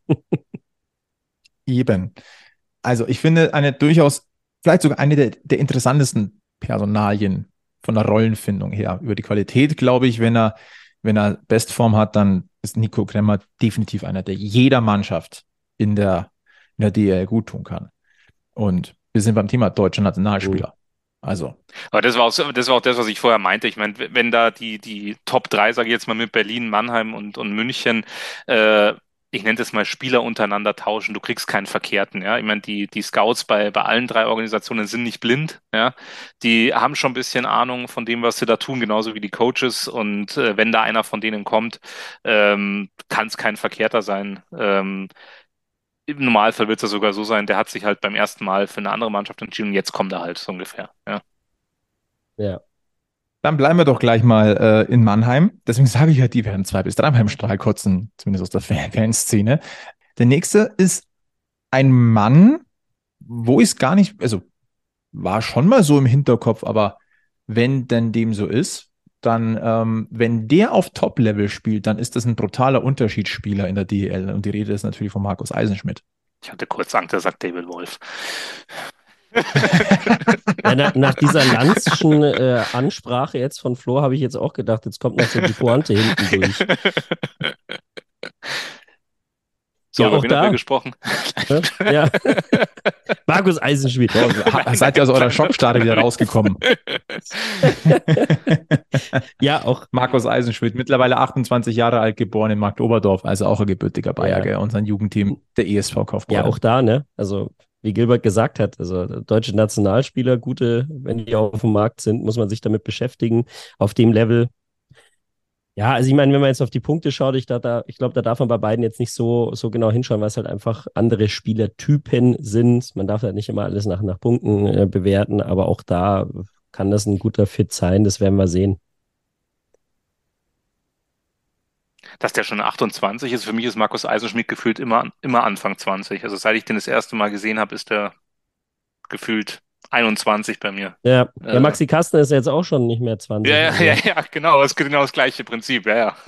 Eben. Also ich finde eine durchaus, vielleicht sogar eine der, der interessantesten Personalien von der Rollenfindung her. Über die Qualität, glaube ich, wenn er, wenn er Bestform hat, dann ist Nico Kremmer definitiv einer, der jeder Mannschaft in der, in der D E L gut tun kann. Und wir sind beim Thema deutscher Nationalspieler. Also. Aber das war auch, so- das war auch das, was ich vorher meinte. Ich meine, wenn da die, die Top drei, sage ich jetzt mal, mit Berlin, Mannheim und, und München, äh, ich nenne das mal Spieler untereinander tauschen, du kriegst keinen Verkehrten, ja. Ich meine, die, die Scouts bei, bei allen drei Organisationen sind nicht blind, ja. Die haben schon ein bisschen Ahnung von dem, was sie da tun, genauso wie die Coaches. Und äh, wenn da einer von denen kommt, ähm, kann es kein Verkehrter sein. Ähm, Im Normalfall wird es ja sogar so sein, der hat sich halt beim ersten Mal für eine andere Mannschaft entschieden und jetzt kommt er halt so ungefähr, ja. Ja. Dann bleiben wir doch gleich mal äh, in Mannheim. Deswegen sage ich ja, die werden zwei bis dreimal im Strahl kotzen, zumindest aus der Fan Fanszene. Der nächste ist ein Mann, wo ich es gar nicht, also war schon mal so im Hinterkopf, aber wenn denn dem so ist, dann, ähm, wenn der auf Top-Level spielt, dann ist das ein brutaler Unterschiedsspieler in der D E L. Und die Rede ist natürlich von Markus Eisenschmidt. Ich hatte kurz Angst, er sagt David Wolf. Ja, nach, nach dieser Lanzschen äh, Ansprache jetzt von Flo habe ich jetzt auch gedacht, jetzt kommt noch so die Pointe hinten durch. So, Ja, über auch wen da. haben wir gesprochen? Ne? Ja. Markus Eisenschmidt. Ha- Seid ihr aus eurer Schockstarre wieder rausgekommen? Ja, auch. Markus Eisenschmidt, mittlerweile achtundzwanzig Jahre alt, geboren in Marktoberdorf, also auch ein gebürtiger Bayer, Ja. gell? Und sein Jugendteam, der E S V Kaufbeuren. Ja, auch da, ne? Also, wie Gilbert gesagt hat, also deutsche Nationalspieler, gute, wenn die auf dem Markt sind, muss man sich damit beschäftigen. Auf dem Level. Ja, also ich meine, wenn man jetzt auf die Punkte schaut, ich, da, da, ich glaube, da darf man bei beiden jetzt nicht so, so genau hinschauen, weil es halt einfach andere Spielertypen sind. Man darf halt nicht immer alles nach, nach Punkten äh, bewerten, aber auch da kann das ein guter Fit sein, das werden wir sehen. Dass der schon achtundzwanzig ist, für mich ist Markus Eisenschmidt gefühlt immer, immer Anfang zwanzig. Also seit ich den das erste Mal gesehen habe, ist der gefühlt einundzwanzig bei mir. Ja, Äh. ja Maxi Kastner ist jetzt auch schon nicht mehr zwanzig. Ja, ja, also. ja, ja, genau, das ist genau das gleiche Prinzip, ja, ja.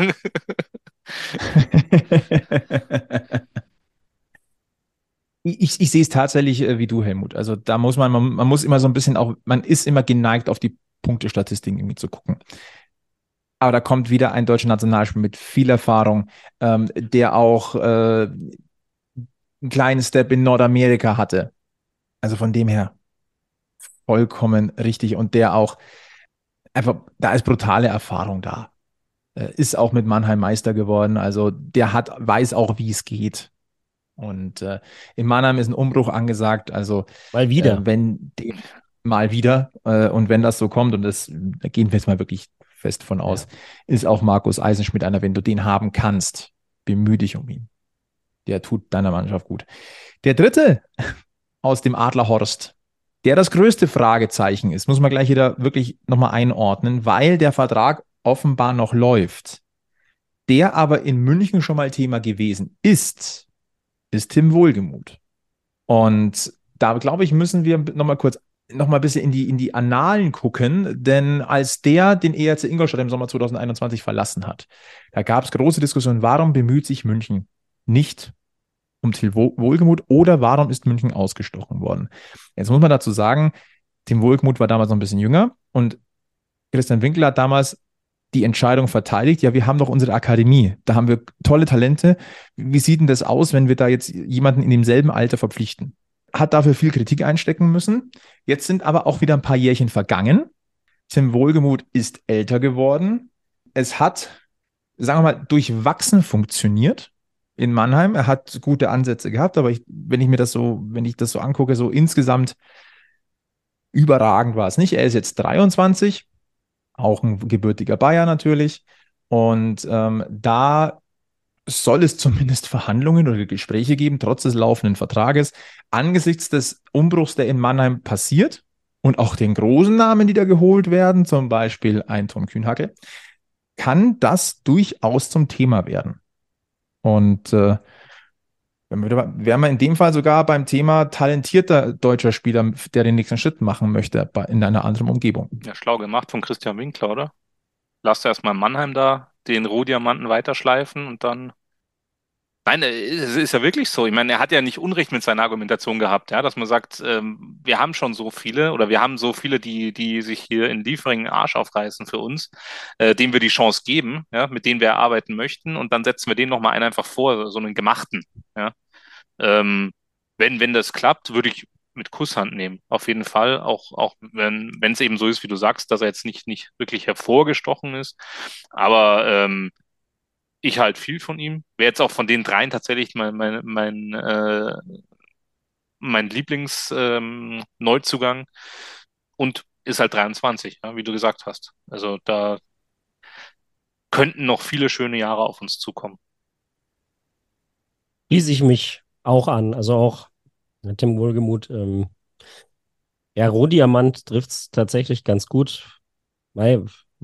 Ich, ich sehe es tatsächlich äh, wie du, Helmut. Also da muss man, man, man muss immer so ein bisschen auch, man ist immer geneigt, auf die Punktestatistiken irgendwie zu gucken. Aber da kommt wieder ein deutscher Nationalspieler mit viel Erfahrung, ähm, der auch äh, einen kleinen Step in Nordamerika hatte. Also von dem her vollkommen richtig. Und der auch einfach, da ist brutale Erfahrung da. Äh, ist auch mit Mannheim Meister geworden. Also der hat, weiß auch, wie es geht. Und äh, in Mannheim ist ein Umbruch angesagt. Also Mal wieder. Äh, wenn de- mal wieder äh, und wenn das so kommt, und das, da gehen wir jetzt mal wirklich fest von aus, ja. Ist auch Markus Eisenschmidt einer, wenn du den haben kannst, bemühe dich um ihn. Der tut deiner Mannschaft gut. Der dritte aus dem Adlerhorst, der das größte Fragezeichen ist, muss man gleich wieder wirklich nochmal einordnen, weil der Vertrag offenbar noch läuft. Der aber in München schon mal Thema gewesen ist, ist Tim Wohlgemuth. Und da, glaube ich, müssen wir nochmal kurz nochmal ein bisschen in die, in die Annalen gucken, denn als der den E R C Ingolstadt im Sommer zweitausendeinundzwanzig verlassen hat, da gab es große Diskussionen, warum bemüht sich München nicht um Tim Wohlgemuth oder warum ist München ausgestochen worden? Jetzt muss man dazu sagen, Tim Wohlgemuth war damals noch ein bisschen jünger und Christian Winkler hat damals die Entscheidung verteidigt, ja, wir haben doch unsere Akademie, da haben wir tolle Talente. Wie sieht denn das aus, wenn wir da jetzt jemanden in demselben Alter verpflichten? Hat dafür viel Kritik einstecken müssen. Jetzt sind aber auch wieder ein paar Jährchen vergangen. Tim Wohlgemuth ist älter geworden. Es hat, sagen wir mal, durchwachsen funktioniert in Mannheim. Er hat gute Ansätze gehabt, aber ich, wenn ich mir das so, wenn ich das so angucke, so insgesamt überragend war es nicht. Er ist jetzt dreiundzwanzig, auch ein gebürtiger Bayer natürlich. Und ähm, da soll es zumindest Verhandlungen oder Gespräche geben, trotz des laufenden Vertrages, angesichts des Umbruchs, der in Mannheim passiert und auch den großen Namen, die da geholt werden, zum Beispiel ein Tom Kühnhacke, kann das durchaus zum Thema werden. Und äh, wären wir in dem Fall sogar beim Thema talentierter deutscher Spieler, der den nächsten Schritt machen möchte in einer anderen Umgebung. Ja, schlau gemacht von Christian Winkler, oder? Lass erstmal Mannheim da den Rohdiamanten weiterschleifen und dann. Nein, äh, es ist ja wirklich so. Ich meine, er hat ja nicht Unrecht mit seiner Argumentation gehabt, ja, dass man sagt, ähm, wir haben schon so viele oder wir haben so viele, die, die sich hier in Liefering den Arsch aufreißen für uns, äh, denen wir die Chance geben, ja, mit denen wir arbeiten möchten und dann setzen wir denen nochmal einen einfach vor, so einen gemachten, ja. Ähm, wenn, wenn das klappt, würde ich mit Kusshand nehmen. Auf jeden Fall. Auch, auch wenn, wenn es eben so ist, wie du sagst, dass er jetzt nicht, nicht wirklich hervorgestochen ist. Aber ähm, ich halt viel von ihm. Wäre jetzt auch von den dreien tatsächlich mein, mein, mein, äh, mein Lieblings-Neuzugang. Und ist halt dreiundzwanzig, ja, wie du gesagt hast. Also da könnten noch viele schöne Jahre auf uns zukommen. Schließe ich mich auch an. Also auch Tim Wohlgemuth, ähm, ja, Rohdiamant trifft es tatsächlich ganz gut. Weil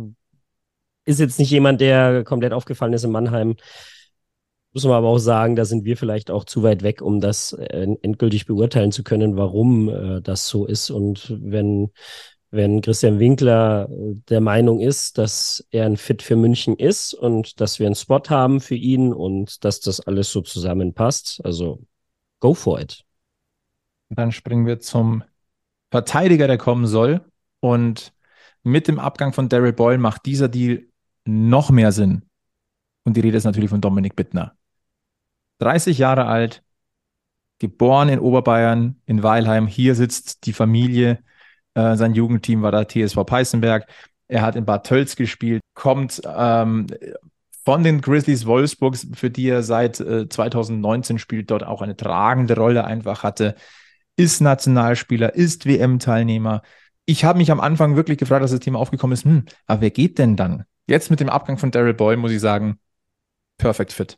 ist jetzt nicht jemand, der komplett aufgefallen ist in Mannheim. Muss man aber auch sagen, da sind wir vielleicht auch zu weit weg, um das äh, endgültig beurteilen zu können, warum äh, das so ist. Und wenn, wenn Christian Winkler äh, der Meinung ist, dass er ein Fit für München ist und dass wir einen Spot haben für ihn und dass das alles so zusammenpasst, also go for it. Dann springen wir zum Verteidiger, der kommen soll. Und mit dem Abgang von Daryl Boyle macht dieser Deal noch mehr Sinn. Und die Rede ist natürlich von Dominik Bittner. dreißig Jahre alt, geboren in Oberbayern, in Weilheim. Hier sitzt die Familie. Äh, sein Jugendteam war da T S V Peißenberg. Er hat in Bad Tölz gespielt, kommt ähm, von den Grizzlies Wolfsburg, für die er seit äh, zweitausendneunzehn spielt, dort auch eine tragende Rolle einfach hatte. Ist Nationalspieler, ist W M-Teilnehmer. Ich habe mich am Anfang wirklich gefragt, dass das Thema aufgekommen ist, hm, aber wer geht denn dann? Jetzt mit dem Abgang von Daryl Boyle muss ich sagen, perfect fit.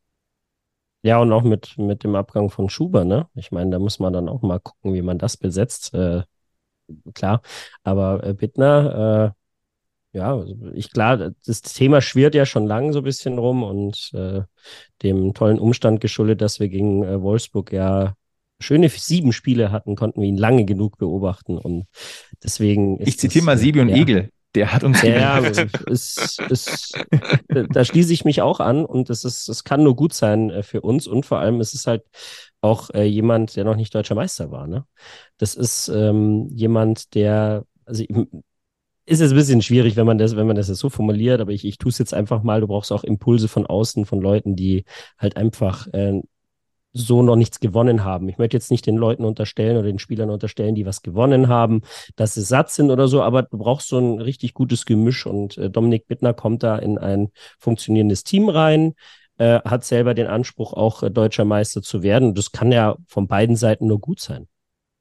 Ja, und auch mit, mit dem Abgang von Schuber, ne? Ich meine, da muss man dann auch mal gucken, wie man das besetzt. Äh, klar, aber äh, Bittner, äh, ja, ich klar, das Thema schwirrt ja schon lange so ein bisschen rum und äh, dem tollen Umstand geschuldet, dass wir gegen äh, Wolfsburg ja schöne sieben Spiele hatten, konnten wir ihn lange genug beobachten und deswegen ist Ich zitiere das, mal Sebi und ja. Egel. Der hat uns Ja, ja, es, es, da schließe ich mich auch an und es ist, es kann nur gut sein äh, für uns und vor allem ist es halt auch äh, jemand, der noch nicht deutscher Meister war. Ne? Das ist ähm, jemand, der, also ich, ist jetzt ein bisschen schwierig, wenn man das, wenn man das jetzt so formuliert, aber ich, ich tue es jetzt einfach mal. Du brauchst auch Impulse von außen, von Leuten, die halt einfach äh, so noch nichts gewonnen haben. Ich möchte jetzt nicht den Leuten unterstellen oder den Spielern unterstellen, die was gewonnen haben, dass sie satt sind oder so, aber du brauchst so ein richtig gutes Gemisch und äh, Dominik Bittner kommt da in ein funktionierendes Team rein, äh, hat selber den Anspruch, auch äh, deutscher Meister zu werden. Das kann ja von beiden Seiten nur gut sein.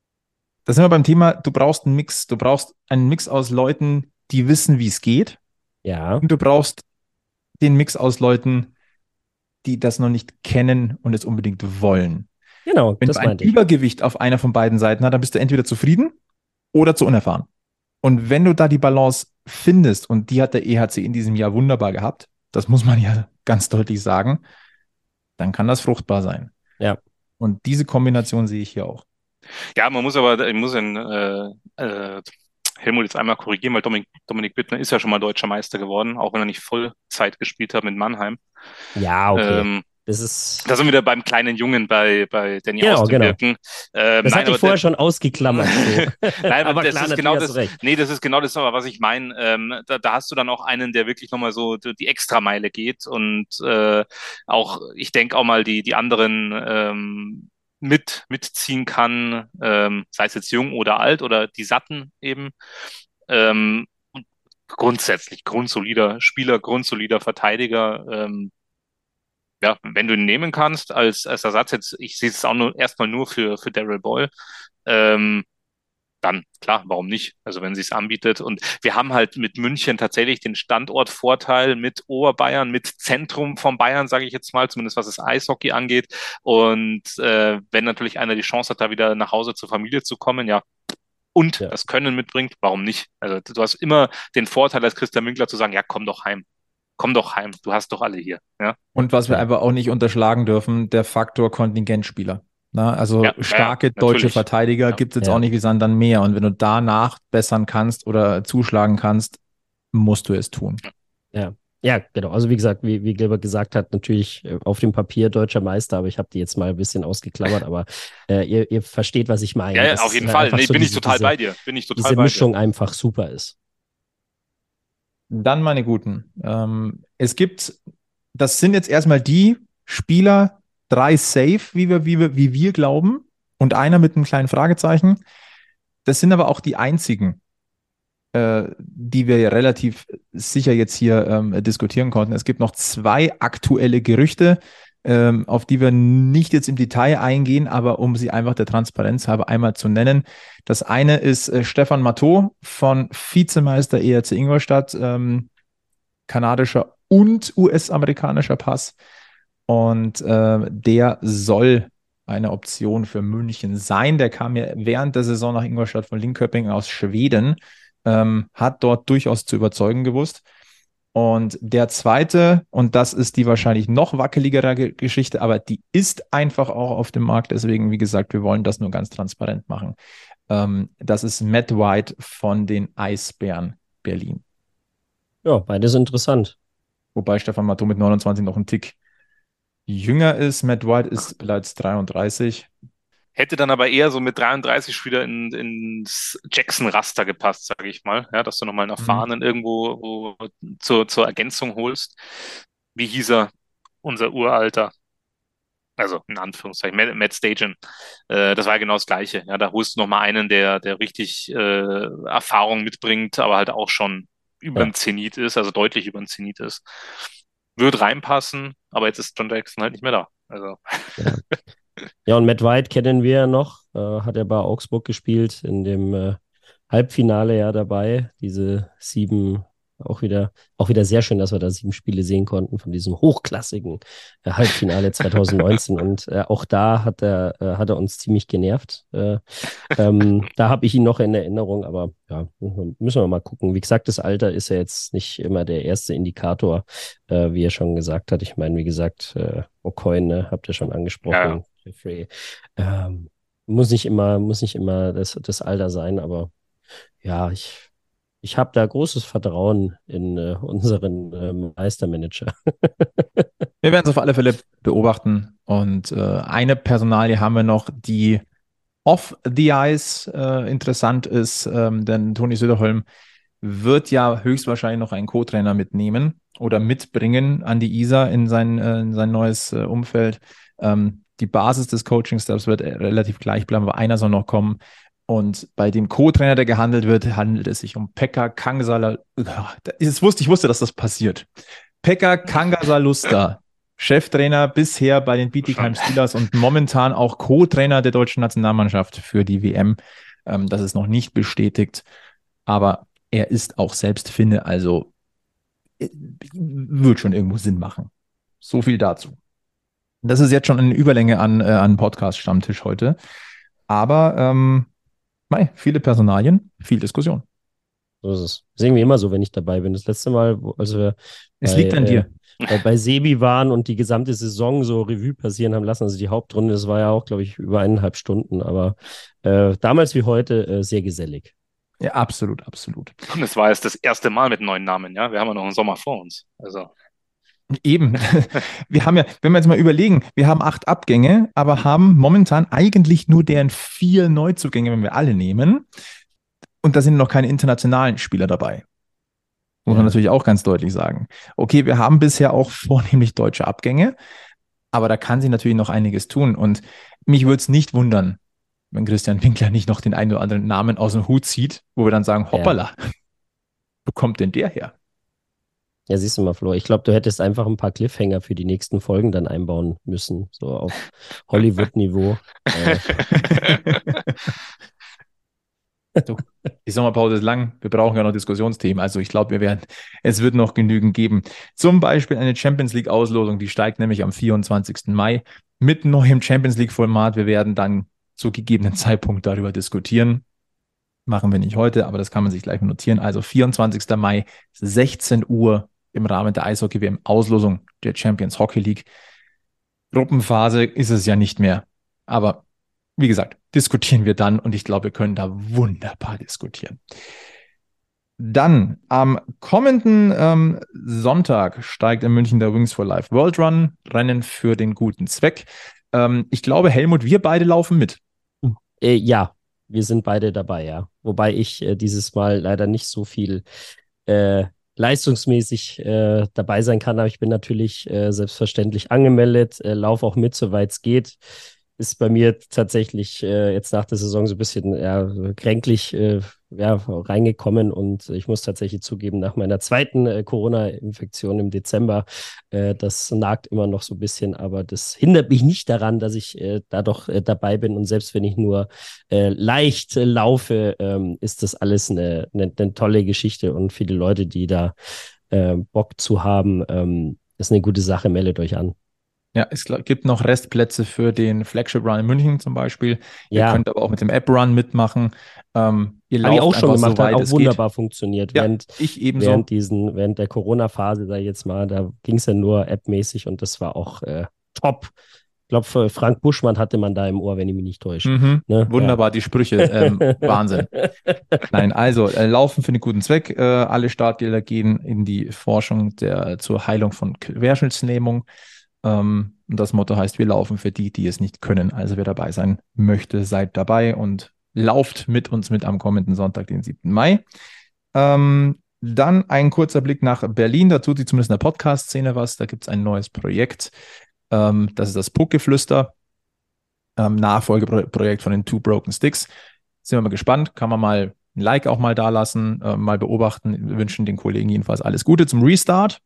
Da sind wir beim Thema, du brauchst einen Mix. Du brauchst einen Mix aus Leuten, die wissen, wie es geht. Ja. Und du brauchst den Mix aus Leuten, die das noch nicht kennen und es unbedingt wollen. Genau, Wenn das du ein meinte ich. Übergewicht auf einer von beiden Seiten hast, dann bist du entweder zufrieden oder zu unerfahren. Und wenn du da die Balance findest, und die hat der E H C in diesem Jahr wunderbar gehabt, das muss man ja ganz deutlich sagen, dann kann das fruchtbar sein. Ja. Und diese Kombination sehe ich hier auch. Ja, man muss aber, ich muss in äh, äh, Helmut jetzt einmal korrigieren, weil Dominik, Dominik Bittner ist ja schon mal deutscher Meister geworden, auch wenn er nicht Vollzeit gespielt hat mit Mannheim. Ja, okay. Ähm, das ist. Da sind wir wieder beim kleinen Jungen bei, bei Danny Genau, Ausdenwirken. genau. Ähm, das nein, hatte ich aber vorher der, schon ausgeklammert. So. Nein, aber, aber das klar, ist genau hast das. du recht. Nee, das ist genau das, was ich meine. Ähm, da, da hast du dann auch einen, der wirklich nochmal so die Extrameile geht und äh, auch, ich denke auch mal die, die anderen ähm, mit mitziehen kann, ähm, sei es jetzt jung oder alt oder die Satten eben. Ähm, und grundsätzlich grundsolider Spieler, grundsolider Verteidiger. Ähm, ja, wenn du ihn nehmen kannst als, als Ersatz, jetzt, ich sehe es auch nur erstmal nur für, für Daryl Boyle, ähm, dann, klar, warum nicht? Also wenn sie es anbietet. Und wir haben halt mit München tatsächlich den Standortvorteil mit Oberbayern, mit Zentrum von Bayern, sage ich jetzt mal, zumindest was das Eishockey angeht. Und äh, wenn natürlich einer die Chance hat, da wieder nach Hause zur Familie zu kommen, ja, und Ja. das Können mitbringt, warum nicht? Also du hast immer den Vorteil als Christian Winkler zu sagen, ja, komm doch heim. Komm doch heim, du hast doch alle hier. Ja, Und was wir Ja. einfach auch nicht unterschlagen dürfen, der Faktor Kontingentspieler. Na, also Ja, ja, starke ja, deutsche natürlich. Verteidiger Ja. gibt es jetzt Ja. auch nicht wie Sand am Meer. Und wenn du danach bessern kannst oder zuschlagen kannst, musst du es tun. Ja. Ja, genau. Also wie gesagt, wie, wie Gilbert gesagt hat, natürlich äh, auf dem Papier deutscher Meister, aber ich habe die jetzt mal ein bisschen ausgeklammert, aber äh, ihr, ihr versteht, was ich meine. Ja, ja, dass auf jeden es Fall. einfach Nee, so bin ich diese, total diese, bei dir. Bin ich total diese bei Mischung einfach super ist. Dann, meine Guten, ähm, es gibt, das sind jetzt erstmal die Spieler, drei safe, wie wir, wie wir, wie wir glauben, und einer mit einem kleinen Fragezeichen. Das sind aber auch die einzigen, äh, die wir ja relativ sicher jetzt hier ähm, diskutieren konnten. Es gibt noch zwei aktuelle Gerüchte, ähm, auf die wir nicht jetzt im Detail eingehen, aber um sie einfach der Transparenz halber einmal zu nennen. Das eine ist äh, Stefan Matteau von Vizemeister E R C Ingolstadt, ähm, kanadischer und U S-amerikanischer Pass. Und äh, der soll eine Option für München sein. Der kam ja während der Saison nach Ingolstadt von Linköping aus Schweden, ähm, hat dort durchaus zu überzeugen gewusst. Und der zweite, und das ist die wahrscheinlich noch wackeligere Ge- Geschichte, aber die ist einfach auch auf dem Markt. Deswegen, wie gesagt, wir wollen das nur ganz transparent machen. Ähm, das ist Matt White von den Eisbären Berlin. Ja, beides interessant. Wobei Stefan Matteau mit neunundzwanzig noch einen Tick jünger ist. Matt White ist bereits dreiunddreißig. Hätte dann aber eher so mit dreiunddreißig wieder in, ins Jackson-Raster gepasst, sage ich mal. Ja, dass du nochmal einen Erfahrenen irgendwo wo, zur, zur Ergänzung holst. Wie hieß er? Unser Uralter. Also in Anführungszeichen, Matt, Matt Stajan. Äh, das war ja genau das Gleiche. Ja, da holst du nochmal einen, der, der richtig äh, Erfahrung mitbringt, aber halt auch schon über Ja. den Zenit ist, also deutlich über den Zenit ist. Wird reinpassen, aber jetzt ist John Jackson halt nicht mehr da. Also. Ja. Ja, und Matt White kennen wir ja noch, äh, hat er bei Augsburg gespielt, in dem äh, Halbfinale ja dabei. Diese sieben, auch wieder, auch wieder sehr schön, dass wir da sieben Spiele sehen konnten von diesem hochklassigen äh, Halbfinale zwanzig neunzehn. Und äh, auch da hat er, äh, hat er uns ziemlich genervt. Äh, ähm, da habe ich ihn noch in Erinnerung, aber ja, müssen wir mal gucken. Wie gesagt, das Alter ist ja jetzt nicht immer der erste Indikator, äh, wie er schon gesagt hat. Ich meine, wie gesagt, äh, O'Coin, ne, habt ihr schon angesprochen. Ja. Jeffrey. Ähm, muss nicht immer, muss nicht immer das, das Alter sein, aber ja, ich, ich habe da großes Vertrauen in äh, unseren äh, Meistermanager. Wir werden es auf alle Fälle beobachten. Und äh, eine Personalie haben wir noch, die off the ice äh, interessant ist, ähm, denn Toni Söderholm wird ja höchstwahrscheinlich noch einen Co-Trainer mitnehmen oder mitbringen an die Isar in sein, äh, in sein neues äh, Umfeld. Ähm, die Basis des Coaching-Staffs wird relativ gleich bleiben, aber einer soll noch kommen. Und bei dem Co-Trainer, der gehandelt wird, handelt es sich um Pekka Kangasala. Ich wusste, ich wusste, dass das passiert. Pekka Kangasalusta, Cheftrainer bisher bei den Bietigheim Steelers und momentan auch Co-Trainer der deutschen Nationalmannschaft für die W M. Ähm, das ist noch nicht bestätigt, aber er ist auch selbst Finne, also äh, wird schon irgendwo Sinn machen. So viel dazu. Das ist jetzt schon eine Überlänge an, äh, an Podcast-Stammtisch heute. Aber ähm, mei, viele Personalien, viel Diskussion. So ist es. Das ist irgendwie immer so, wenn ich dabei bin. Das letzte Mal, wo- als wir Es bei, liegt an dir. Äh, bei Sebi waren und die gesamte Saison so Revue passieren haben lassen, also die Hauptrunde, das war ja auch, glaube ich, über eineinhalb Stunden, aber äh, damals wie heute äh, sehr gesellig. Ja, absolut, absolut. Und es war jetzt das erste Mal mit neuen Namen, ja. Wir haben ja noch einen Sommer vor uns. Also. Eben. Wir haben ja, wenn wir jetzt mal überlegen, wir haben acht Abgänge, aber haben momentan eigentlich nur deren vier Neuzugänge, wenn wir alle nehmen. Und da sind noch keine internationalen Spieler dabei. Muss man Ja. natürlich auch ganz deutlich sagen. Okay, wir haben bisher auch vornehmlich deutsche Abgänge, aber da kann sich natürlich noch einiges tun. Und mich würde es nicht wundern, wenn Christian Winkler nicht noch den einen oder anderen Namen aus dem Hut zieht, wo wir dann sagen, hoppala, wo kommt denn der her? Ja, siehst du mal, Flo, ich glaube, du hättest einfach ein paar Cliffhanger für die nächsten Folgen dann einbauen müssen, so auf Hollywood-Niveau. äh, So, die Sommerpause ist lang, wir brauchen ja noch Diskussionsthemen, also ich glaube, wir werden, es wird noch genügend geben. Zum Beispiel eine Champions League Auslosung, die steigt nämlich am vierundzwanzigsten Mai mit neuem Champions League Format. Wir werden dann zu gegebenen Zeitpunkt darüber diskutieren. Machen wir nicht heute, aber das kann man sich gleich notieren. Also vierundzwanzigsten Mai, sechzehn Uhr im Rahmen der Eishockey-W M Auslosung der Champions Hockey League. Gruppenphase ist es ja nicht mehr, aber wie gesagt, diskutieren wir dann und ich glaube, wir können da wunderbar diskutieren. Dann am kommenden ähm, Sonntag steigt in München der Wings for Life World Run, Rennen für den guten Zweck. Ähm, ich glaube, Helmut, wir beide laufen mit. Äh, ja, wir sind beide dabei, ja. Wobei ich äh, dieses Mal leider nicht so viel äh, leistungsmäßig äh, dabei sein kann, aber ich bin natürlich äh, selbstverständlich angemeldet, äh, laufe auch mit, soweit es geht. Ist bei mir tatsächlich äh, jetzt nach der Saison so ein bisschen ja, kränklich äh, ja, reingekommen und ich muss tatsächlich zugeben, nach meiner zweiten äh, Corona-Infektion im Dezember, äh, das nagt immer noch so ein bisschen, aber das hindert mich nicht daran, dass ich äh, da doch äh, dabei bin und selbst wenn ich nur äh, leicht äh, laufe, ähm, ist das alles eine, eine, eine tolle Geschichte und viele Leute, die da äh, Bock zu haben, ähm, ist eine gute Sache, meldet euch an. Ja, es gibt noch Restplätze für den Flagship Run in München zum Beispiel. Ihr Ja. könnt aber auch mit dem App-Run mitmachen. Ähm, ihr Habe ich lauft auch schon einfach gemacht, so hat weit auch es wunderbar geht. funktioniert. Ja, während, ich ebenso. während diesen, während der Corona-Phase, da jetzt mal, da ging es ja nur appmäßig und das war auch äh, top. Ich glaube, für Frank Buschmann hatte man da im Ohr, wenn ich mich nicht täusche. Mhm. Ne? Wunderbar, die Sprüche. Ähm, Wahnsinn. Nein, also äh, Laufen für einen guten Zweck. Äh, alle Startgelder gehen in die Forschung der, zur Heilung von Querschnittslähmung. Ähm, und das Motto heißt, wir laufen für die, die es nicht können. Also wer dabei sein möchte, seid dabei und lauft mit uns mit am kommenden Sonntag, den siebten Mai. Ähm, dann ein kurzer Blick nach Berlin. Da tut sich zumindest in der Podcast-Szene was. Da gibt es ein neues Projekt. Ähm, das ist das Puckgeflüster. Ähm, Nachfolgeprojekt von den Two Broken Sticks. Sind wir mal gespannt. Kann man mal ein Like auch mal da lassen, äh, mal beobachten. Wir wünschen den Kollegen jedenfalls alles Gute zum Restart.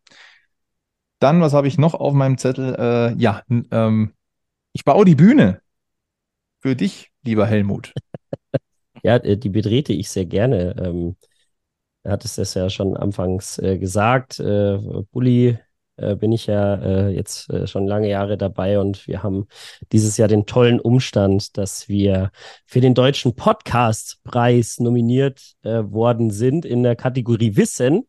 Dann, was habe ich noch auf meinem Zettel? Äh, ja, n- ähm, ich baue die Bühne für dich, lieber Helmut. Ja, äh, die betrete ich sehr gerne. Ähm, er hat es das ja schon anfangs äh, gesagt. Äh, Bulli äh, bin ich ja äh, jetzt äh, schon lange Jahre dabei und wir haben dieses Jahr den tollen Umstand, dass wir für den Deutschen Podcastpreis nominiert äh, worden sind in der Kategorie Wissen.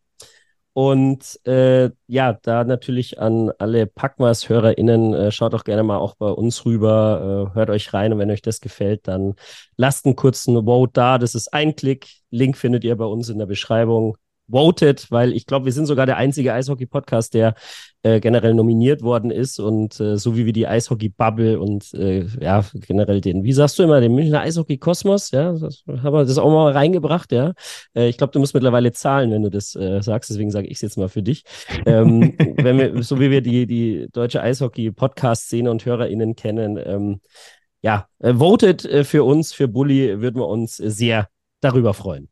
Und äh, ja, da natürlich an alle Packmas-HörerInnen, äh, schaut auch gerne mal auch bei uns rüber, äh, hört euch rein und wenn euch das gefällt, dann lasst einen kurzen Vote da. Das ist ein Klick. Link findet ihr bei uns in der Beschreibung. Votet, weil ich glaube, wir sind sogar der einzige Eishockey-Podcast, der äh, generell nominiert worden ist und äh, so wie wir die Eishockey-Bubble und äh, ja, generell den, wie sagst du immer, den Münchner Eishockey-Kosmos, ja, das haben wir das auch mal reingebracht, ja. Äh, ich glaube, du musst mittlerweile zahlen, wenn du das äh, sagst, deswegen sage ich es jetzt mal für dich. Ähm, wenn wir, so wie wir die, die deutsche Eishockey-Podcast-Szene und HörerInnen kennen, ähm, ja, äh, votet äh, für uns, für Bulli, würden wir uns äh, sehr darüber freuen.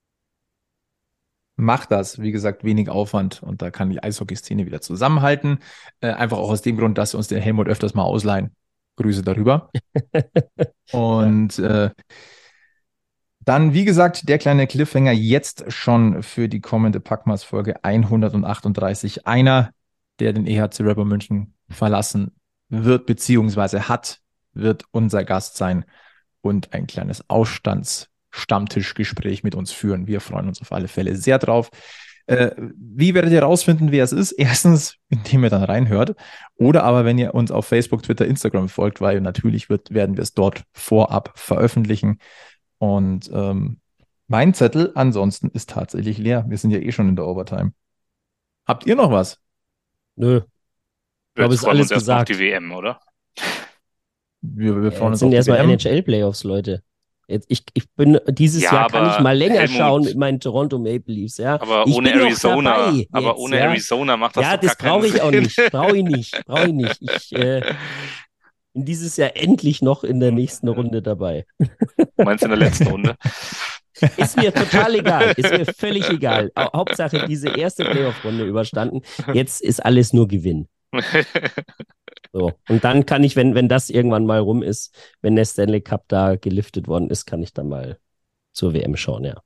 Macht das, wie gesagt, wenig Aufwand und da kann die Eishockey-Szene wieder zusammenhalten. Äh, einfach auch aus dem Grund, dass wir uns den Helmut öfters mal ausleihen. Grüße darüber. Und äh, dann, wie gesagt, der kleine Cliffhanger jetzt schon für die kommende Packmas-Folge hundertachtunddreißig. Einer, der den E H C Rapper München verlassen wird, beziehungsweise hat, wird unser Gast sein und ein kleines Ausstandsstammtischgespräch mit uns führen. Wir freuen uns auf alle Fälle sehr drauf. Äh, wie werdet ihr rausfinden, wer es ist? Erstens, indem ihr dann reinhört oder aber, wenn ihr uns auf Facebook, Twitter, Instagram folgt, weil natürlich wird, werden wir es dort vorab veröffentlichen. Und ähm, mein Zettel ansonsten ist tatsächlich leer. Wir sind ja eh schon in der Overtime. Habt ihr noch was? Nö. Ich glaube, es ist alles gesagt. Auf die W M, oder? Wir, wir Ja, freuen jetzt uns sind auf erstmal die W M. N H L-Playoffs, Leute. Jetzt, ich, ich bin dieses Ja, Jahr kann aber ich mal länger Helmut, schauen mit meinen Toronto Maple Leafs, ja. Aber ich ohne bin Arizona, noch dabei aber jetzt, ohne ja. Arizona macht das Ja, doch das gar keinen brauche ich auch Sinn. nicht. Brauche ich nicht. Brauche ich nicht. Ich äh, bin dieses Jahr endlich noch in der nächsten Runde dabei. Du meinst in der letzten Runde? Ist mir total egal. Ist mir völlig egal. Hau- Hauptsache diese erste Playoff-Runde überstanden. Jetzt ist alles nur Gewinn. So. Und dann kann ich, wenn, wenn das irgendwann mal rum ist, wenn der Stanley Cup da geliftet worden ist, kann ich dann mal zur W M schauen, ja.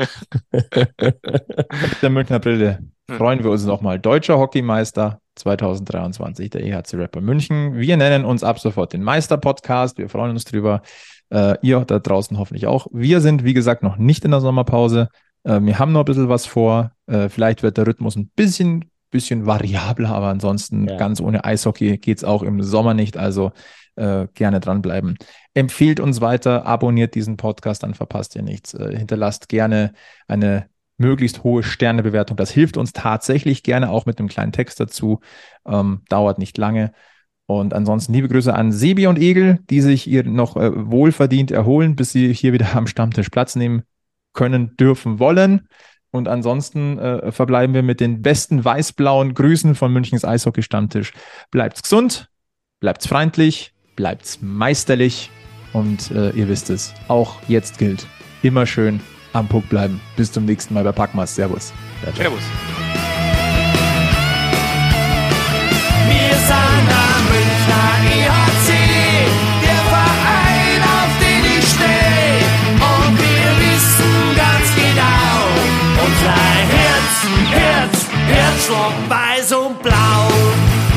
Mit der Münchner Brille freuen wir uns nochmal. Deutscher Hockeymeister zwanzig dreiundzwanzig, der E H C Red Bull München. Wir nennen uns ab sofort den Meister-Podcast. Wir freuen uns drüber. Äh, ihr da draußen hoffentlich auch. Wir sind, wie gesagt, noch nicht in der Sommerpause. Äh, wir haben noch ein bisschen was vor. Äh, vielleicht wird der Rhythmus ein bisschen, bisschen variabler, aber ansonsten ja. ganz ohne Eishockey geht es auch im Sommer nicht. Also äh, gerne dranbleiben. Empfehlt uns weiter, abonniert diesen Podcast, dann verpasst ihr nichts. Äh, hinterlasst gerne eine möglichst hohe Sternebewertung. Das hilft uns tatsächlich, gerne auch mit einem kleinen Text dazu. Ähm, dauert nicht lange. Und ansonsten liebe Grüße an Sebi und Egel, die sich ihr noch äh, wohlverdient erholen, bis sie hier wieder am Stammtisch Platz nehmen können, dürfen, wollen. Und ansonsten äh, verbleiben wir mit den besten weiß-blauen Grüßen von Münchens Eishockey-Stammtisch. Bleibt's gesund, bleibt's freundlich, bleibt's meisterlich und äh, ihr wisst es, auch jetzt gilt, immer schön am Puck bleiben. Bis zum nächsten Mal bei Packmas. Servus. Ja, servus. Wir sind am Münchner E H C, der Verein, auf den ich stehe. Und wir wissen ganz genau, unser Herz, Herz, Herzschlag weiß und blau.